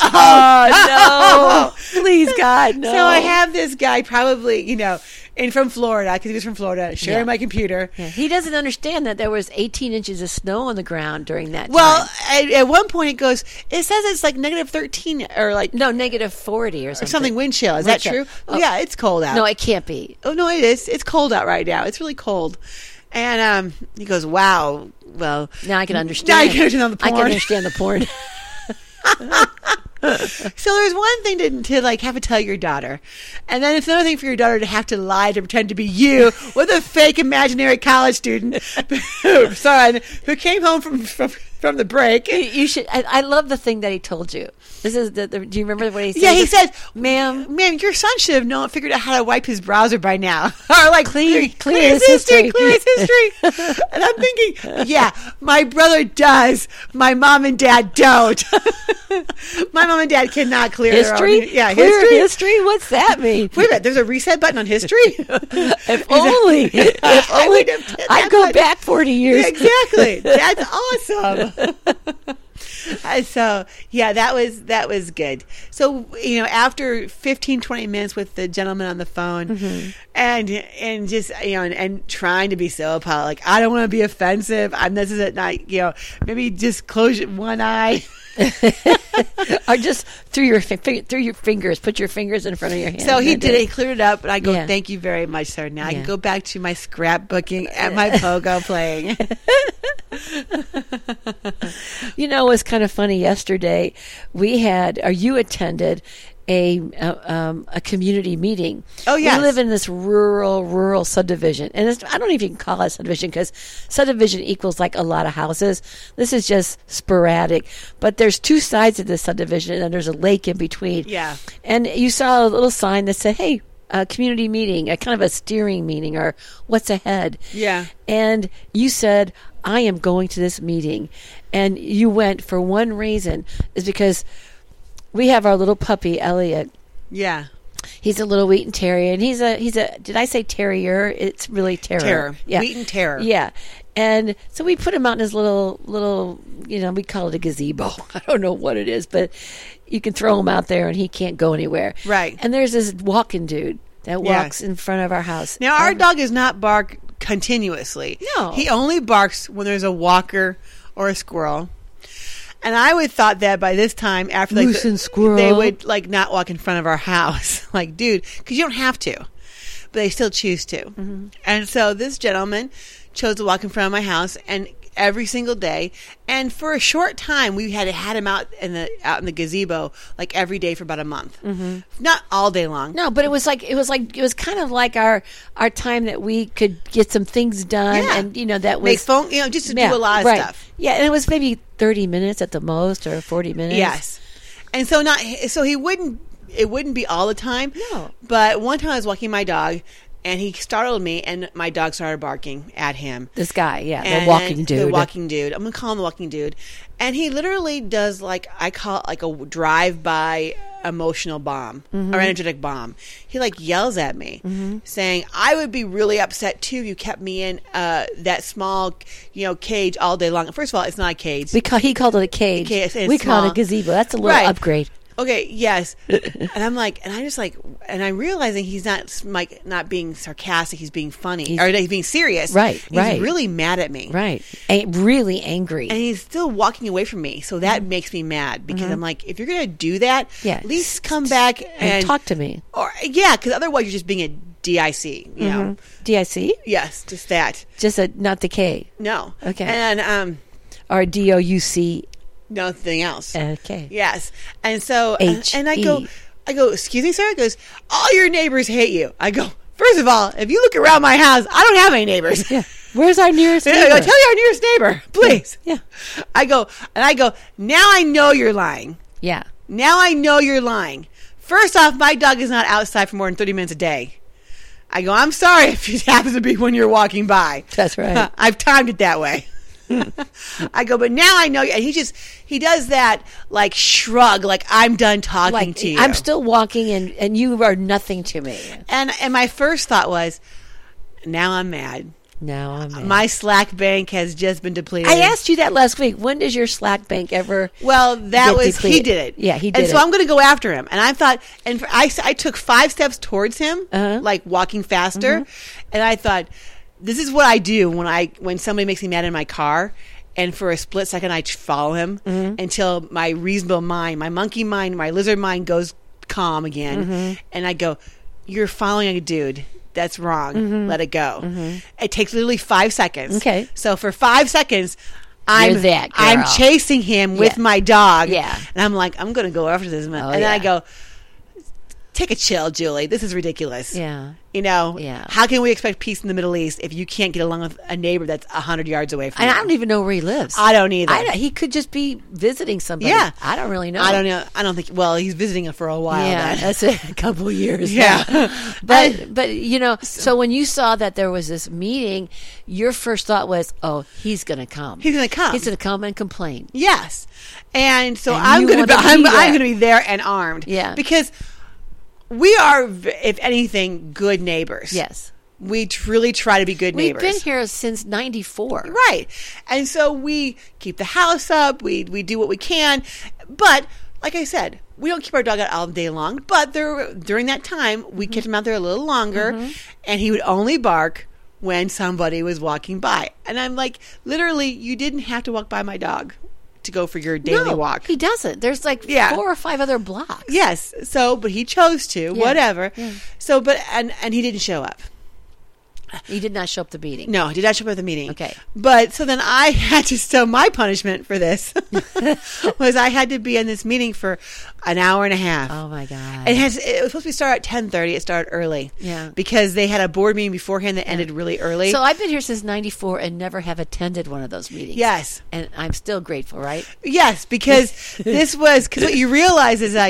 Speaker 1: oh
Speaker 2: no. Please, God, no.
Speaker 1: So I have this guy probably, and from Florida, because he was from Florida, sharing my computer.
Speaker 2: Yeah. He doesn't understand that there was 18 inches of snow on the ground during that time.
Speaker 1: Well, at one point it says it's like negative 13 or like...
Speaker 2: No, negative 40 or something.
Speaker 1: Or something wind chill. Is that true? Oh. Yeah, it's cold out.
Speaker 2: No, it can't be.
Speaker 1: Oh, no, it is. It's cold out right now. It's really cold. And he goes, wow, well...
Speaker 2: Now I can understand.
Speaker 1: Now I can understand the porn.
Speaker 2: I can understand the porn.
Speaker 1: So there's one thing to like have to tell your daughter, and then it's another thing for your daughter to have to lie to pretend to be you with a fake imaginary college student son who came home from the break.
Speaker 2: You should. I love the thing that he told you. This is do you remember what he said?
Speaker 1: Yeah, he said,
Speaker 2: "Ma'am,
Speaker 1: your son should have figured out how to wipe his browser by now, or like clear
Speaker 2: his history,
Speaker 1: clear his history." And I'm thinking, yeah, my brother does. My mom and dad don't. My mom and dad cannot clear
Speaker 2: history.
Speaker 1: Their own,
Speaker 2: clear history. What's that mean?
Speaker 1: Wait a minute. There's a reset button on history.
Speaker 2: If only. I'd go back 40 years.
Speaker 1: Exactly. That's awesome. So yeah, that was good. So after 15-20 minutes with the gentleman on the phone, mm-hmm. and just and trying to be so like I don't want to be offensive. This is at night. Maybe just close one eye.
Speaker 2: Or just through your fingers. Put your fingers in front of your hands.
Speaker 1: So he did it. He cleared it up, and I go, "Thank you very much, sir. Now I can go back to my scrapbooking and my Pogo playing."
Speaker 2: It was kind of funny. Yesterday, you attended a community meeting.
Speaker 1: Oh, yes.
Speaker 2: We live in this rural subdivision. And I don't even call it subdivision because subdivision equals like a lot of houses. This is just sporadic. But there's two sides of this subdivision and there's a lake in between.
Speaker 1: Yeah.
Speaker 2: And you saw a little sign that said, hey, a community meeting, a kind of a steering meeting or what's ahead.
Speaker 1: Yeah.
Speaker 2: And you said, I am going to this meeting. And you went for one reason, is because we have our little puppy, Elliot.
Speaker 1: Yeah.
Speaker 2: He's a little Wheaten Terrier, and he's a did I say terrier? It's really terror.
Speaker 1: Terror.
Speaker 2: Yeah.
Speaker 1: Wheaten Terror.
Speaker 2: Yeah. And so we put him out in his little, we call it a gazebo. I don't know what it is, but you can throw him out there and he can't go anywhere.
Speaker 1: Right.
Speaker 2: And there's this walking dude that walks in front of our house.
Speaker 1: Now, our dog does not bark continuously.
Speaker 2: No.
Speaker 1: He only barks when there's a walker or a squirrel. And I would thought that by this time, after like
Speaker 2: Moose and squirrel.
Speaker 1: they would like not walk in front of our house. Like, dude, because you don't have to, but they still choose to. Mm-hmm. And so this gentleman chose to walk in front of my house, and every single day. And for a short time, we had him out in the gazebo like every day for about a month. Mm-hmm. Not all day long.
Speaker 2: No, but it was kind of like our time that we could get some things done, and that was
Speaker 1: make phone, just to do a lot of stuff.
Speaker 2: Yeah, and it was maybe 30 minutes at the most, or 40 minutes.
Speaker 1: Yes, and so he wouldn't. It wouldn't be all the time.
Speaker 2: No,
Speaker 1: but one time I was walking my dog, and he startled me, and my dog started barking at him.
Speaker 2: This guy, the walking dude.
Speaker 1: The walking dude. I'm going to call him the walking dude. And he literally does, I call it like a drive-by emotional bomb, or energetic bomb. He, yells at me, saying, I would be really upset, too, if you kept me in that small, cage all day long. First of all, it's not a cage.
Speaker 2: He called it a cage. We call it a gazebo. That's a little upgrade.
Speaker 1: Okay, yes. And I'm realizing he's not being sarcastic, he's being funny. Or he's being serious.
Speaker 2: Right.
Speaker 1: He's really mad at me.
Speaker 2: Right. Really angry.
Speaker 1: And he's still walking away from me. So that makes me mad, because I'm like, if you're going to do that, at least come back and
Speaker 2: talk to me.
Speaker 1: Or because otherwise you're just being a DIC,
Speaker 2: DIC?
Speaker 1: Yes, just that.
Speaker 2: Just not the K.
Speaker 1: No.
Speaker 2: Okay.
Speaker 1: And
Speaker 2: or DOUC.
Speaker 1: Nothing else.
Speaker 2: Okay.
Speaker 1: Yes. And so,
Speaker 2: H-E.
Speaker 1: and I go, excuse me, sir? He goes, all your neighbors hate you. I go, first of all, if you look around my house, I don't have any neighbors.
Speaker 2: Yeah. Where's our nearest neighbor?
Speaker 1: I go, tell you our nearest neighbor, please.
Speaker 2: Yeah.
Speaker 1: I go, now I know you're lying.
Speaker 2: Yeah.
Speaker 1: Now I know you're lying. First off, my dog is not outside for more than 30 minutes a day. I go, I'm sorry if it happens to be when you're walking by.
Speaker 2: That's right.
Speaker 1: I've timed it that way. I go, but now I know you. And he does that shrug, I'm done talking to you.
Speaker 2: I'm still walking, and you are nothing to me.
Speaker 1: And my first thought was, now I'm mad. My Slack bank has just been depleted.
Speaker 2: I asked you that last week. When does your Slack bank ever?
Speaker 1: Well, he did it.
Speaker 2: Yeah, he did.
Speaker 1: And so I'm going to go after him. And I thought, I took 5 steps towards him, walking faster, and I thought, this is what I do when somebody makes me mad in my car, and for a split second I follow him until my reasonable mind, my monkey mind, my lizard mind goes calm again, and I go, "You're following a dude. That's wrong. Let it go." It takes literally 5 seconds.
Speaker 2: Okay.
Speaker 1: So for 5 seconds, I'm chasing him with my dog.
Speaker 2: Yeah.
Speaker 1: And I'm like, I'm going to go after this man. And then I go, take a chill, Julie. This is ridiculous.
Speaker 2: Yeah.
Speaker 1: How can we expect peace in the Middle East if you can't get along with a neighbor that's 100 yards away from you?
Speaker 2: And I don't even know where he lives.
Speaker 1: I don't either.
Speaker 2: He could just be visiting somebody.
Speaker 1: Yeah.
Speaker 2: I don't really know.
Speaker 1: I don't know. I don't think, he's visiting for a while.
Speaker 2: Yeah, that's a couple of years.
Speaker 1: Yeah.
Speaker 2: But so when you saw that there was this meeting, your first thought was, oh, he's going to come.
Speaker 1: He's going to come.
Speaker 2: He's going to come and complain.
Speaker 1: Yes. And so I'm going to be there and armed.
Speaker 2: Yeah.
Speaker 1: Because we are, if anything, good neighbors.
Speaker 2: Yes.
Speaker 1: We really try to be good neighbors.
Speaker 2: We've been here since 94.
Speaker 1: Right. And so we keep the house up. We do what we can. But, like I said, we don't keep our dog out all day long. But during that time, we kept him out there a little longer. And he would only bark when somebody was walking by. And I'm like, literally, you didn't have to walk by my dog to go for your daily walk.
Speaker 2: He doesn't. There's 4 or 5 other blocks.
Speaker 1: Yes. So, but he chose to, whatever. Yeah. So, but, and he didn't show up.
Speaker 2: He did not show up at the meeting.
Speaker 1: No, he did not show up at the meeting.
Speaker 2: Okay.
Speaker 1: But, so then I had to, so my punishment for this was I had to be in this meeting for an hour and a half.
Speaker 2: Oh my God.
Speaker 1: It was supposed to start at 10:30. It started early.
Speaker 2: Yeah.
Speaker 1: Because they had a board meeting beforehand that ended really early.
Speaker 2: So I've been here since 94 and never have attended one of those meetings.
Speaker 1: Yes.
Speaker 2: And I'm still grateful, right?
Speaker 1: Yes, because because what you realize is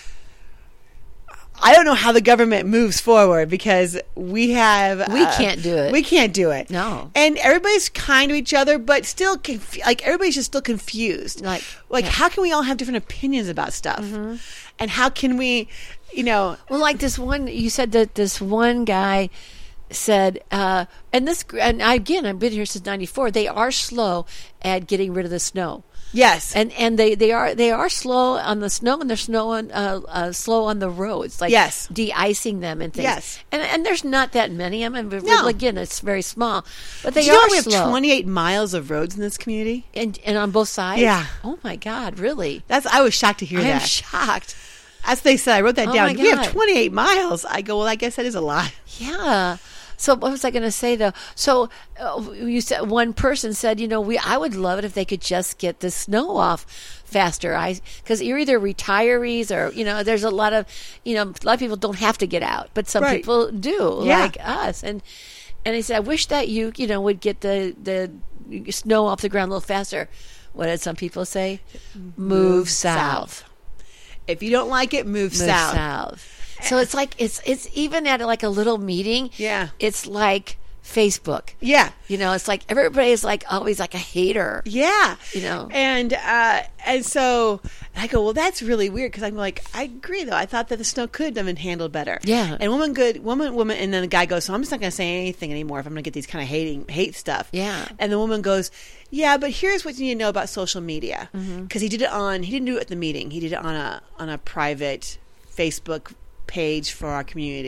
Speaker 1: I don't know how the government moves forward, because we can't
Speaker 2: do it.
Speaker 1: We can't do it.
Speaker 2: No.
Speaker 1: And everybody's kind to each other, but still, everybody's just still confused. How can we all have different opinions about stuff? And how can we,
Speaker 2: Well, like this one, you said that this one guy said, and again, I've been here since '94. They are slow at getting rid of the snow.
Speaker 1: Yes,
Speaker 2: and they are slow on the snow, and they're slow on the roads, like
Speaker 1: yes,
Speaker 2: de-icing them and things.
Speaker 1: Yes,
Speaker 2: and there's not that many. I mean,
Speaker 1: no.
Speaker 2: Again, it's very small, but they
Speaker 1: are
Speaker 2: we
Speaker 1: slow. We have 28 miles of roads in this community,
Speaker 2: and on both sides.
Speaker 1: Yeah.
Speaker 2: Oh my God, really?
Speaker 1: I was shocked to hear that.
Speaker 2: I'm shocked.
Speaker 1: As they said, I wrote that down. We have 28 miles. I go, well, I guess that is a lot.
Speaker 2: Yeah. So what was I going to say though? So you said one person said, I would love it if they could just get the snow off faster. Because you're either retirees or there's a lot of people don't have to get out, but some people do, like us. And he said, I wish that you would get the snow off the ground a little faster. What did some people say? Move south.
Speaker 1: If you don't like it, move south.
Speaker 2: So it's like it's even at like a little meeting.
Speaker 1: Yeah,
Speaker 2: it's like Facebook.
Speaker 1: Yeah,
Speaker 2: it's like everybody is like always like a hater.
Speaker 1: Yeah, and so I go, well, that's really weird because I'm like, I agree though. I thought that the snow could have been handled better.
Speaker 2: Yeah,
Speaker 1: and woman, and then the guy goes, so I'm just not going to say anything anymore if I'm going to get these kind of hate stuff.
Speaker 2: Yeah,
Speaker 1: and the woman goes, yeah, but here's what you need to know about social media because he didn't do it at the meeting. He did it on a private Facebook page for our community.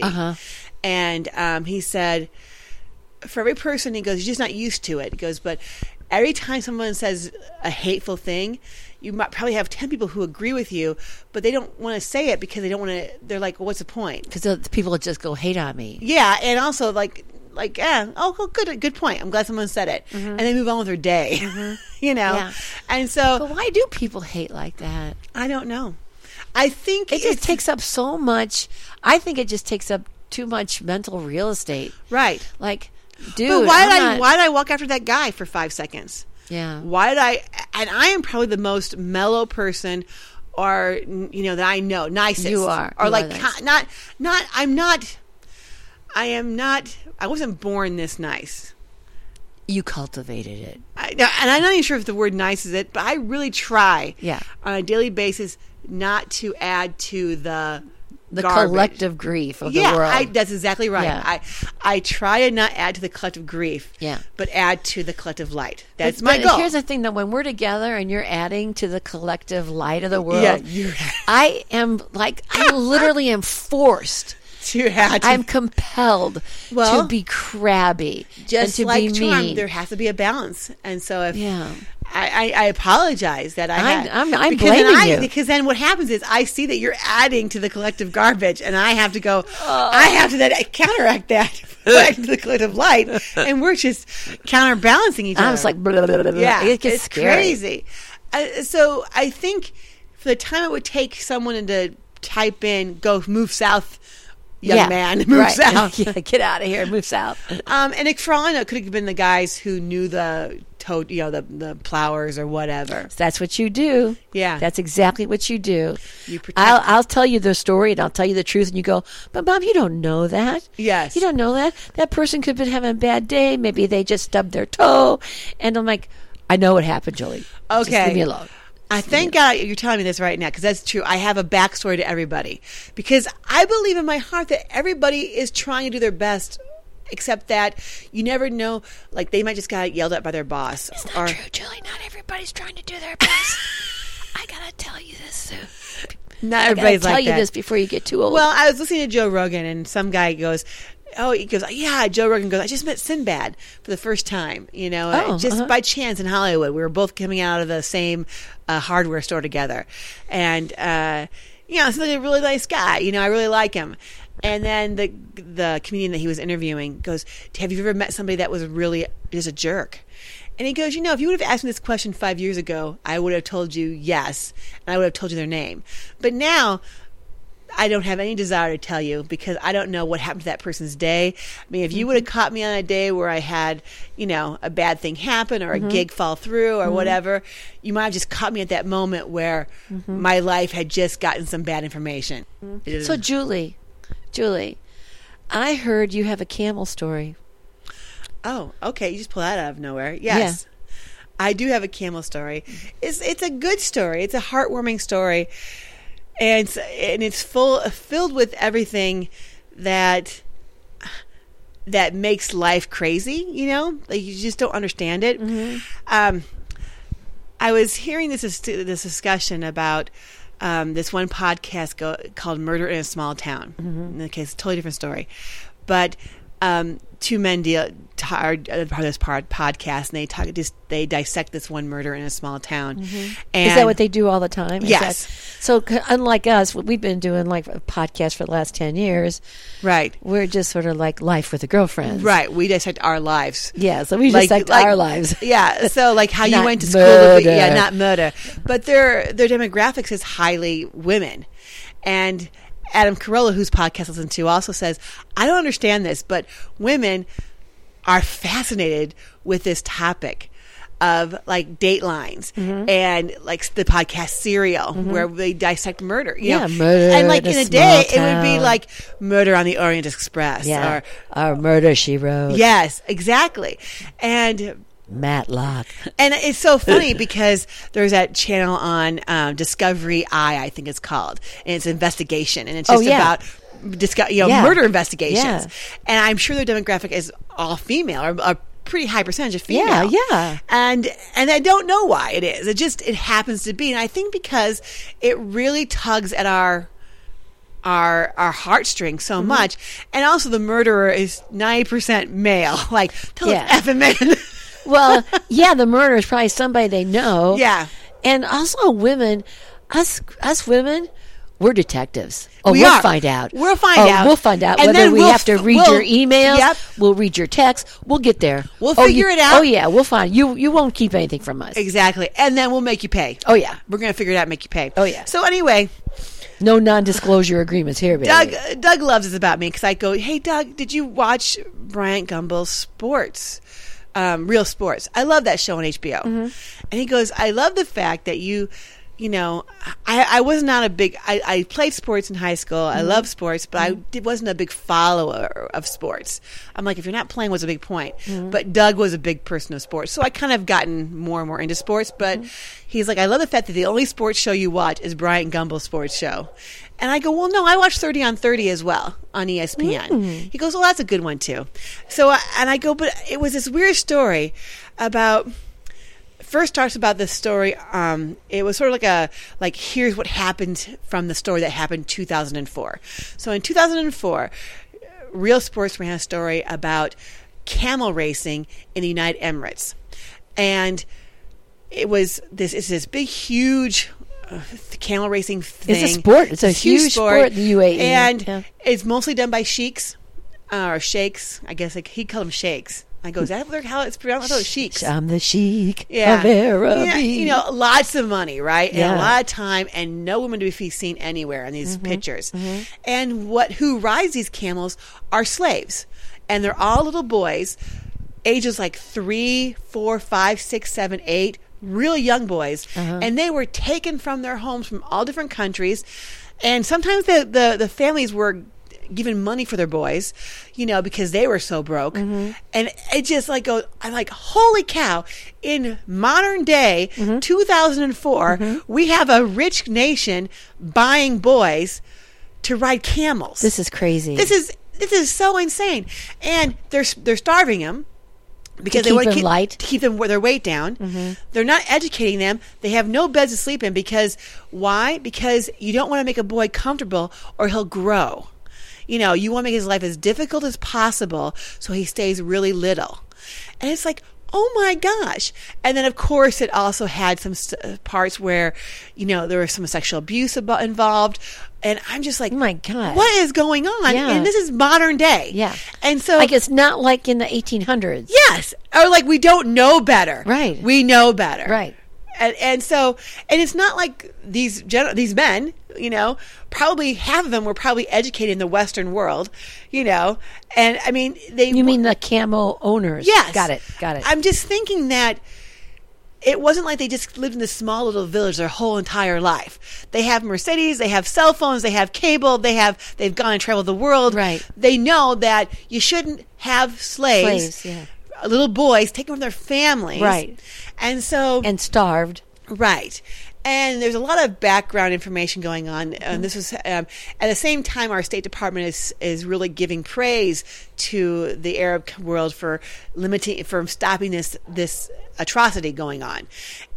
Speaker 1: And he said, for every person, he goes, you're just not used to it. He goes, but every time someone says a hateful thing, you might probably have 10 people who agree with you, but they don't want to say it because they don't want to, they're like, well, what's the point?
Speaker 2: Because the people will just go hate on me.
Speaker 1: Yeah, and also good point. I'm glad someone said it. And they move on with their day,
Speaker 2: Yeah.
Speaker 1: And so.
Speaker 2: But why do people hate like that?
Speaker 1: I don't know. I think
Speaker 2: it just takes up so much. I think it just takes up too much mental real estate.
Speaker 1: Right.
Speaker 2: Like, dude.
Speaker 1: But why did I walk after that guy for 5 seconds?
Speaker 2: Yeah.
Speaker 1: Why did I? And I am probably the most mellow person, or that I know, nicest.
Speaker 2: You are.
Speaker 1: Or
Speaker 2: you
Speaker 1: like
Speaker 2: are
Speaker 1: not. I'm not. I am not. I wasn't born this nice.
Speaker 2: You cultivated it.
Speaker 1: And I'm not even sure if the word nice is it, but I really try.
Speaker 2: Yeah.
Speaker 1: On a daily basis, not to add to the
Speaker 2: collective grief of the world.
Speaker 1: That's exactly right.
Speaker 2: Yeah.
Speaker 1: I try to not add to the collective grief, but add to the collective light. That's my goal.
Speaker 2: Here's the thing, though. When we're together and you're adding to the collective light of the world, I literally am forced. I'm compelled to be crabby,
Speaker 1: just
Speaker 2: and to
Speaker 1: like
Speaker 2: be
Speaker 1: charm.
Speaker 2: mean.
Speaker 1: There has to be a balance, and so if I apologize that
Speaker 2: I'm blaming you,
Speaker 1: because then what happens is I see that you're adding to the collective garbage, and I have to go. I have to then counteract that to the collective light, and we're just counterbalancing each other.
Speaker 2: I was like, blah, blah, blah, blah.
Speaker 1: Yeah,
Speaker 2: it's scary.
Speaker 1: Crazy. So I think for the time it would take someone to type in "go move south." Young man, move south.
Speaker 2: Get out of here, move south.
Speaker 1: And for all I know, it could have been the guys who knew the plowers or whatever.
Speaker 2: So that's what you do.
Speaker 1: Yeah,
Speaker 2: that's exactly what you do.
Speaker 1: You protect.
Speaker 2: I'll tell you the story and I'll tell you the truth, and you go, but Mom, you don't know that.
Speaker 1: Yes,
Speaker 2: you don't know that. That person could have been having a bad day. Maybe they just stubbed their toe, and I'm like, I know what happened, Julie.
Speaker 1: Okay,
Speaker 2: just leave me alone.
Speaker 1: I thank God you're telling me this right now, because that's true. I have a backstory to everybody, because I believe in my heart that everybody is trying to do their best, except that you never know. Like, they might just got yelled at by their boss.
Speaker 2: It's not true, Julie. Not everybody's trying to do their best. I gotta tell you this.
Speaker 1: Not everybody's like that.
Speaker 2: I gotta tell you this before you get too old.
Speaker 1: Well, I was listening to Joe Rogan, and some guy goes, yeah, Joe Rogan goes, I just met Sinbad for the first time, by chance in Hollywood. We were both coming out of the same hardware store together. And, he's a really nice guy. I really like him. And then the comedian that he was interviewing goes, have you ever met somebody that was really just a jerk? And he goes, if you would have asked me this question 5 years ago, I would have told you yes, and I would have told you their name. But now, I don't have any desire to tell you, because I don't know what happened to that person's day. I mean, if you would have caught me on a day where I had, a bad thing happen or a gig fall through or whatever, you might have just caught me at that moment where my life had just gotten some bad information.
Speaker 2: So, Julie, I heard you have a camel story.
Speaker 1: Oh, okay. You just pull that out of nowhere. Yes. Yeah. I do have a camel story. It's a good story. It's a heartwarming story. And it's filled with everything that that makes life crazy, like you just don't understand it. I was hearing this discussion about this one podcast called Murder in a Small Town. In the case, totally different story. But two men are part of this podcast, and they dissect this one murder in a small town. And
Speaker 2: is that what they do all the time?
Speaker 1: Yes.
Speaker 2: So unlike us, we've been doing like a podcast for the last 10 years.
Speaker 1: Right.
Speaker 2: We're just sort of like Life with a Girlfriend.
Speaker 1: Right. We dissect our lives.
Speaker 2: Yeah. So we dissect our lives.
Speaker 1: Yeah. So like how you went to school.
Speaker 2: Murder.
Speaker 1: Yeah, not murder. But their demographics is highly women. And Adam Carolla, whose podcast I listen to, also says, I don't understand this, but women are fascinated with this topic of like Datelines and like the podcast Serial, where they dissect murder. You know?
Speaker 2: Murder.
Speaker 1: And like in a day,
Speaker 2: town.
Speaker 1: it would be like Murder on the Orient Express.
Speaker 2: Or Murder, She Wrote.
Speaker 1: Yes, exactly. And
Speaker 2: Matlock.
Speaker 1: And it's so funny because there's that channel on Discovery I think it's called, and it's investigation, and it's just about murder investigations. And I'm sure their demographic is all female, or a pretty high percentage of female. And I don't know why it is. It happens to be, and I think because it really tugs at our heartstrings so much, and also the murderer is 90% male. Like, tell us effing man.
Speaker 2: Well, the murderer is probably somebody they know.
Speaker 1: Yeah.
Speaker 2: And also women, us women, we're detectives.
Speaker 1: We'll
Speaker 2: find out.
Speaker 1: We'll find out.
Speaker 2: We'll find out
Speaker 1: and
Speaker 2: whether we have to read your emails.
Speaker 1: Yep.
Speaker 2: We'll read your texts. We'll get there.
Speaker 1: We'll figure it out.
Speaker 2: Oh, yeah. We'll find you won't keep anything from us.
Speaker 1: Exactly. And then we'll make you pay.
Speaker 2: Oh, yeah.
Speaker 1: We're going to figure it out and make you pay.
Speaker 2: Oh, yeah.
Speaker 1: So anyway.
Speaker 2: No non-disclosure agreements here, baby.
Speaker 1: Doug loves this about me because I go, hey, Doug, did you watch Bryant Gumbel's Sports? Real Sports. I love that show on HBO. And he goes, I love the fact that I was not a big, I played sports in high school. I love sports, but I wasn't a big follower of sports. I'm like, if you're not playing, what's a big point? But Doug was a big person of sports. So I kind of gotten more and more into sports, but he's like, I love the fact that the only sports show you watch is Bryant Gumbel's sports show. And I go, well, no, I watch 30 on 30 as well on ESPN. He goes, well, that's a good one too. So, and I go, but it was this weird story about, first talks about this story. It was sort of like here's what happened from the story that happened in 2004. So in 2004, Real Sports ran a story about camel racing in the United Emirates. And it's this big, huge camel racing thing.
Speaker 2: It's a sport. It's a huge sport in the UAE.
Speaker 1: And it's mostly done by sheiks, or sheikhs. I guess he called them sheikhs. I go, is that how it's pronounced? I thought it was sheiks.
Speaker 2: I'm the sheik of Araby.
Speaker 1: Yeah, lots of money, right? And a lot of time, and no woman to be seen anywhere in these pictures. And who rides these camels are slaves. And they're all little boys, ages like 3, 4, 5, 6, 7, 8, really young boys. And they were taken from their homes from all different countries. And sometimes the families were given money for their boys, because they were so broke. And it just I'm like, holy cow, in modern day, 2004, we have a rich nation buying boys to ride camels.
Speaker 2: This is crazy.
Speaker 1: This is so insane. And they're starving them because they want to keep them their weight down. They're not educating them. They have no beds to sleep in why? Because you don't want to make a boy comfortable or he'll grow. You want to make his life as difficult as possible so he stays really little. And it's like, oh my gosh. And then, of course, it also had some parts where, there was some sexual abuse involved. And I'm just like,
Speaker 2: oh my God,
Speaker 1: what is going on? Yeah. And this is modern day.
Speaker 2: Yeah.
Speaker 1: And so,
Speaker 2: like, it's not like in the 1800s.
Speaker 1: Yes. Or like we don't know better.
Speaker 2: Right.
Speaker 1: We know better.
Speaker 2: Right.
Speaker 1: And so, and it's not like these men, probably half of them were probably educated in the Western world, and I mean,
Speaker 2: You mean the camel owners?
Speaker 1: Yes.
Speaker 2: Got it.
Speaker 1: I'm just thinking that it wasn't like they just lived in this small little village their whole entire life. They have Mercedes, they have cell phones, they have cable, they've gone and traveled the world.
Speaker 2: Right.
Speaker 1: They know that you shouldn't have slaves,
Speaker 2: yeah.
Speaker 1: little boys taken from their families.
Speaker 2: Right.
Speaker 1: And so...
Speaker 2: And starved.
Speaker 1: Right. And there's a lot of background information going on. This was at the same time, our State Department is really giving praise to the Arab world for stopping this atrocity going on.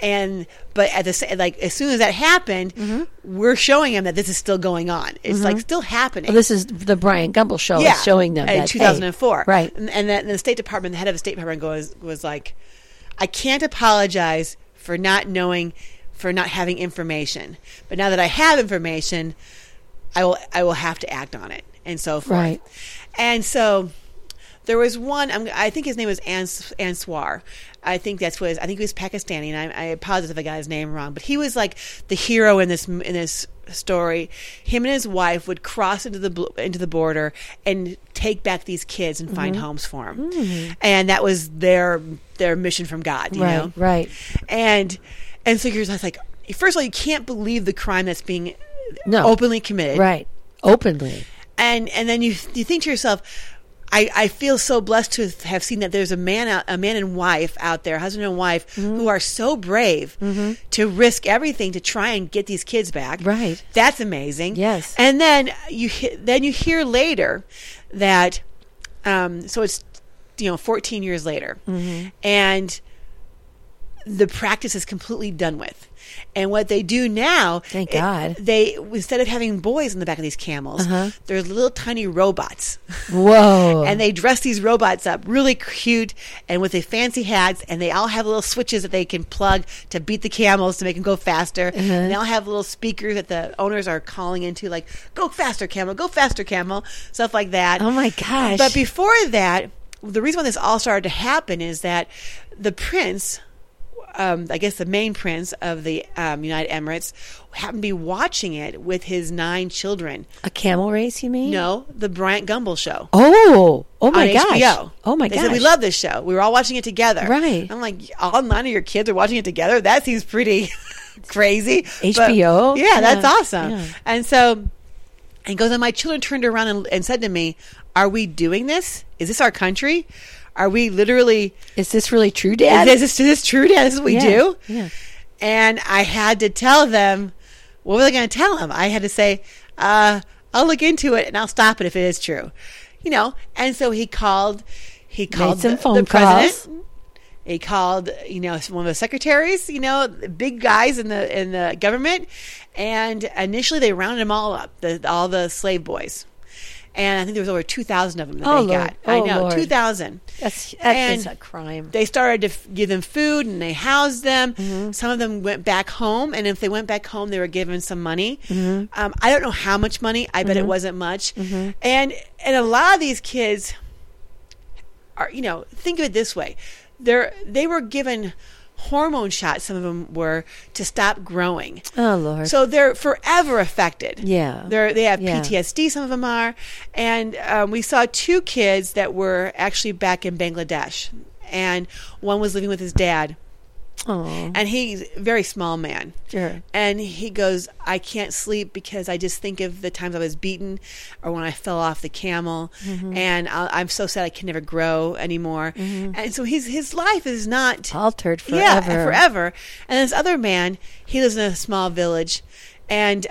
Speaker 1: But at as soon as that happened, we're showing them that this is still going on. It's still happening.
Speaker 2: Well, this is the Brian Gumble show is showing them
Speaker 1: in
Speaker 2: that
Speaker 1: 2004,
Speaker 2: hey, right?
Speaker 1: And then the State Department, the head of the State Department, was like, "I can't apologize for not knowing." For not having information, but now that I have information, I will have to act on it, and so forth.
Speaker 2: Right.
Speaker 1: And so there was one. I think his name was Answar. I think he was Pakistani, and I'm positive I got his name wrong. But he was like the hero in this story. Him and his wife would cross into the border and take back these kids and find homes for them, and that was their mission from God. You know?
Speaker 2: Right.
Speaker 1: And so you're just like, first of all, you can't believe the crime that's being openly committed.
Speaker 2: Right. Openly.
Speaker 1: And then you think to yourself, I feel so blessed to have seen that there's a man and wife out there, husband and wife, who are so brave to risk everything to try and get these kids back.
Speaker 2: Right.
Speaker 1: That's amazing.
Speaker 2: Yes.
Speaker 1: And then you hear later that, so it's 14 years later, and the practice is completely done with. And what they do now,
Speaker 2: thank God,
Speaker 1: they instead of having boys in the back of these camels, there's little tiny robots.
Speaker 2: Whoa!
Speaker 1: And they dress these robots up really cute and with the fancy hats, and they all have little switches that they can plug to beat the camels to make them go faster. And they all have little speakers that the owners are calling into, like, "Go faster, camel! Go faster, camel!" Stuff like that.
Speaker 2: Oh my gosh!
Speaker 1: But before that, the reason why this all started to happen is that the prince. I guess the main prince of the United Emirates happened to be watching it with his 9 children.
Speaker 2: A camel race, you mean?
Speaker 1: No, the Bryant Gumbel show.
Speaker 2: Oh my gosh!
Speaker 1: HBO.
Speaker 2: Oh my
Speaker 1: gosh!
Speaker 2: gosh!
Speaker 1: They said, "We love this show." We were all watching it together.
Speaker 2: Right.
Speaker 1: I'm like, all 9 of your kids are watching it together? That seems pretty crazy.
Speaker 2: HBO.
Speaker 1: But, yeah, that's awesome.
Speaker 2: Yeah.
Speaker 1: And so, and goes, and my children turned around and said to me, "Are we doing this? Is this our country? Are we literally...
Speaker 2: Is this really true, Dad?
Speaker 1: Is this true, Dad? This is what we do?"
Speaker 2: Yeah.
Speaker 1: And I had to tell them, what were they going to tell them? I had to say, I'll look into it and I'll stop it if it is true. And so he called
Speaker 2: some phone
Speaker 1: the president.
Speaker 2: calls.
Speaker 1: He called, one of the secretaries, big guys in the government. And initially they rounded them all up, all the slave boys. And I think there was over 2,000 of them that they got. I know,
Speaker 2: Lord.
Speaker 1: 2,000.
Speaker 2: That is a crime.
Speaker 1: They started to give them food, and they housed them. Some of them went back home, and if they went back home, they were given some money. I don't know how much money. I bet it wasn't much. And a lot of these kids are, think of it this way: they were given hormone shots, some of them were, to stop growing.
Speaker 2: Oh, Lord.
Speaker 1: So they're forever affected.
Speaker 2: Yeah.
Speaker 1: They have PTSD, some of them are. And we saw 2 kids that were actually back in Bangladesh. And one was living with his dad.
Speaker 2: Oh.
Speaker 1: And he's a very small man.
Speaker 2: Sure.
Speaker 1: And he goes, "I can't sleep because I just think of the times I was beaten or when I fell off the camel. And I'm so sad I can never grow anymore." And so his life is not...
Speaker 2: altered forever.
Speaker 1: Yeah, forever. And this other man, he lives in a small village. And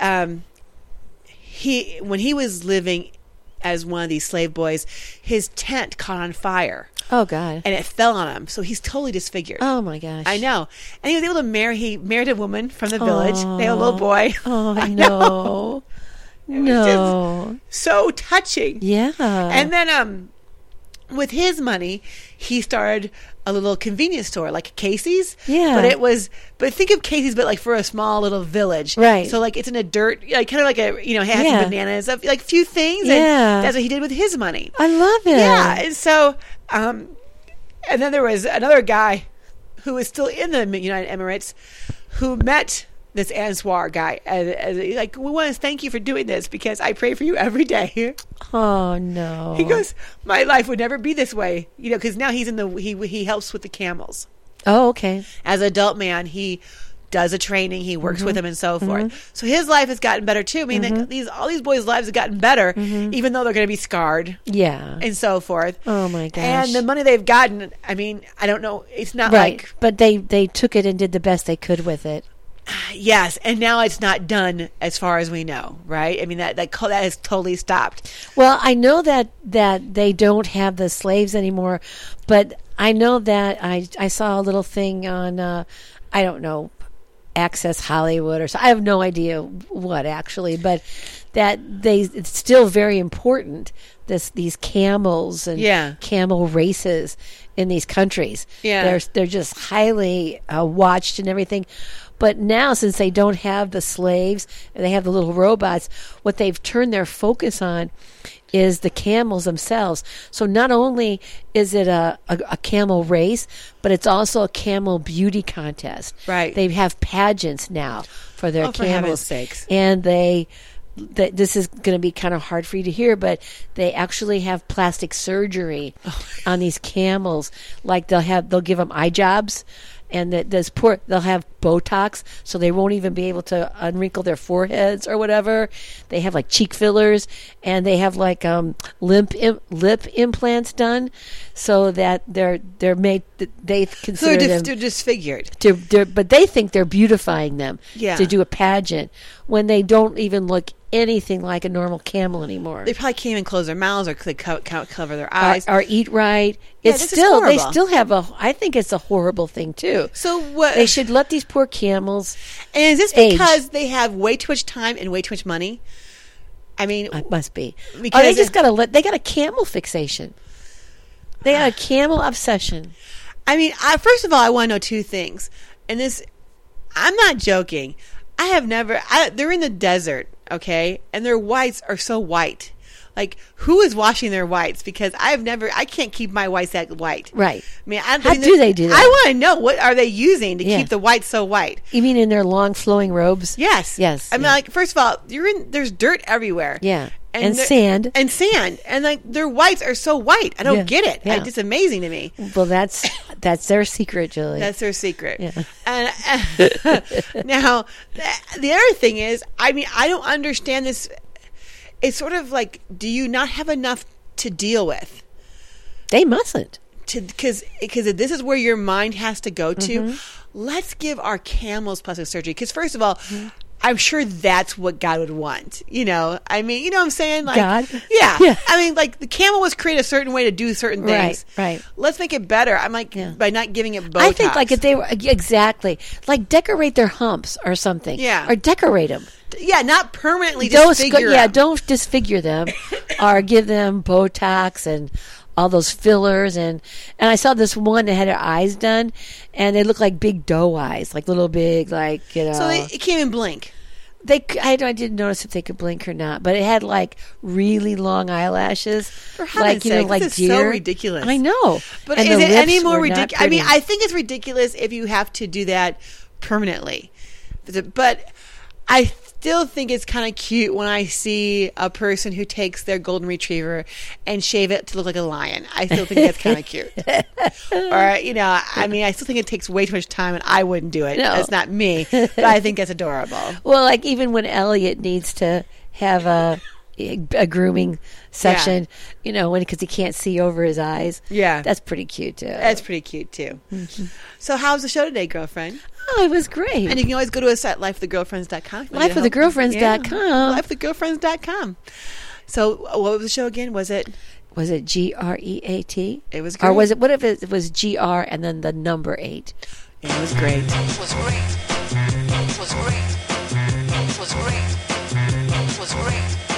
Speaker 1: when he was living as one of these slave boys, his tent caught on fire.
Speaker 2: Oh, God.
Speaker 1: And it fell on him. So he's totally disfigured.
Speaker 2: Oh, my gosh.
Speaker 1: I know. And he was able to he married a woman from the village. They had a little boy.
Speaker 2: Oh, I know. No.
Speaker 1: So touching.
Speaker 2: Yeah.
Speaker 1: And then with his money, he started a little convenience store, like Casey's.
Speaker 2: Yeah.
Speaker 1: But think of Casey's, but like for a small little village.
Speaker 2: Right.
Speaker 1: So like it's in a dirt, kind of like has some bananas, like few things.
Speaker 2: Yeah.
Speaker 1: And that's what he did with his money.
Speaker 2: I love it.
Speaker 1: Yeah. And so, and then there was another guy who was still in the United Emirates who met this Answar guy. And like, "We want to thank you for doing this because I pray for you every day."
Speaker 2: Oh, no.
Speaker 1: He goes, "My life would never be this way." Because now he's he helps with the camels.
Speaker 2: Oh, okay.
Speaker 1: As an adult man, he does the training, he works with them, and so forth. So his life has gotten better too. I mean, all these boys' lives have gotten better, even though they're going to be scarred, and so forth.
Speaker 2: Oh my gosh!
Speaker 1: And the money they've gotten, I mean, I don't know. It's not
Speaker 2: right,
Speaker 1: like,
Speaker 2: but they took it and did the best they could with it.
Speaker 1: Yes, and now it's not done as far as we know, right? I mean, that has totally stopped.
Speaker 2: Well, I know that they don't have the slaves anymore, but I know that I saw a little thing on I don't know, Access Hollywood or so. I have no idea what actually, but that it's still very important. These camels and camel races in these countries. Yeah, they're just highly watched and everything. But now, since they don't have the slaves and they have the little robots, what they've turned their focus on is the camels themselves. So not only is it a camel race, but it's also a camel beauty contest.
Speaker 1: Right.
Speaker 2: They have pageants now for their camels.
Speaker 1: For heaven's sakes.
Speaker 2: And this is going to be kind of hard for you to hear, but they actually have plastic surgery on these camels. Like they'll give them eye jobs. And they'll have Botox, so they won't even be able to unwrinkle their foreheads or whatever. They have like cheek fillers, and they have like lip implants done, so that they're made. They consider them
Speaker 1: they're disfigured.
Speaker 2: But they think they're beautifying them to do a pageant when they don't even look anything like a normal camel anymore.
Speaker 1: They probably can't even close their mouths or cover their eyes
Speaker 2: or eat right. They still have I think it's a horrible thing too.
Speaker 1: So what
Speaker 2: they should let these poor camels.
Speaker 1: And is this because they have way too much time and way too much money? I mean,
Speaker 2: it must be. Because they just they got a camel fixation. They got a camel obsession.
Speaker 1: I mean, first of all, I want to know two things. And this, I'm not joking. They're in the desert, okay? And their whites are so white. Like, who is washing their whites? Because I can't keep my whites that white.
Speaker 2: Right.
Speaker 1: I mean,
Speaker 2: how do they do that?
Speaker 1: I want to know, what are they using to keep the whites so white?
Speaker 2: You mean in their long flowing robes?
Speaker 1: Yes.
Speaker 2: Yes.
Speaker 1: I mean, like, first of all, there's dirt everywhere.
Speaker 2: Yeah. And sand.
Speaker 1: And sand. And like, their whites are so white. I don't get it.
Speaker 2: Yeah.
Speaker 1: It's amazing to me.
Speaker 2: Well, that's their secret, Julie.
Speaker 1: That's their secret.
Speaker 2: Yeah.
Speaker 1: And now, the other thing is, I mean, I don't understand this. It's sort of like, do you not have enough to deal with?
Speaker 2: They mustn't.
Speaker 1: Because this is where your mind has to go to. Let's give our camels plastic surgery. Because first of all, I'm sure that's what God would want. You know, I mean, you know what I'm saying? Like,
Speaker 2: God?
Speaker 1: Yeah. I mean, like, the camel was created a certain way to do certain things.
Speaker 2: Right.
Speaker 1: Let's make it better. I'm like, by not giving it Botox.
Speaker 2: I think, like, if they were, exactly, like, decorate their humps or something.
Speaker 1: Yeah.
Speaker 2: Or decorate them.
Speaker 1: Yeah, not permanently disfigure them.
Speaker 2: Don't disfigure them or give them Botox and all those fillers. And I saw this one that had her eyes done, and they looked like big doe eyes, like little big, like, you know.
Speaker 1: So it can't even blink.
Speaker 2: I didn't notice if they could blink or not, but it had like really long eyelashes.
Speaker 1: For heaven's sake,
Speaker 2: like
Speaker 1: this
Speaker 2: deer.
Speaker 1: is so ridiculous.
Speaker 2: I know.
Speaker 1: But is it any more ridiculous? I mean, I think it's ridiculous if you have to do that permanently. But I still think it's kind of cute when I see a person who takes their golden retriever and shave it to look like a lion. I still think that's kind of cute. Or, you know, I mean, I still think it takes way too much time, and I wouldn't do it. No. That's not me, but I think that's adorable.
Speaker 2: Well, like even when Elliot needs to have a grooming session, you know, because he can't see over his eyes.
Speaker 1: Yeah.
Speaker 2: That's pretty cute, too.
Speaker 1: That's pretty cute, too. So how's the show today, girlfriend?
Speaker 2: Oh, it was great.
Speaker 1: And you can always go to us at lifewiththegirlfriends.com.
Speaker 2: Lifewiththegirlfriends.com.
Speaker 1: Lifewiththegirlfriends.com. So what was the show again? Was it
Speaker 2: GREAT?
Speaker 1: It was great.
Speaker 2: Or was it, what if it was GR and then the number 8?
Speaker 1: It was great.
Speaker 3: It was great. It was great. It was great. It was great.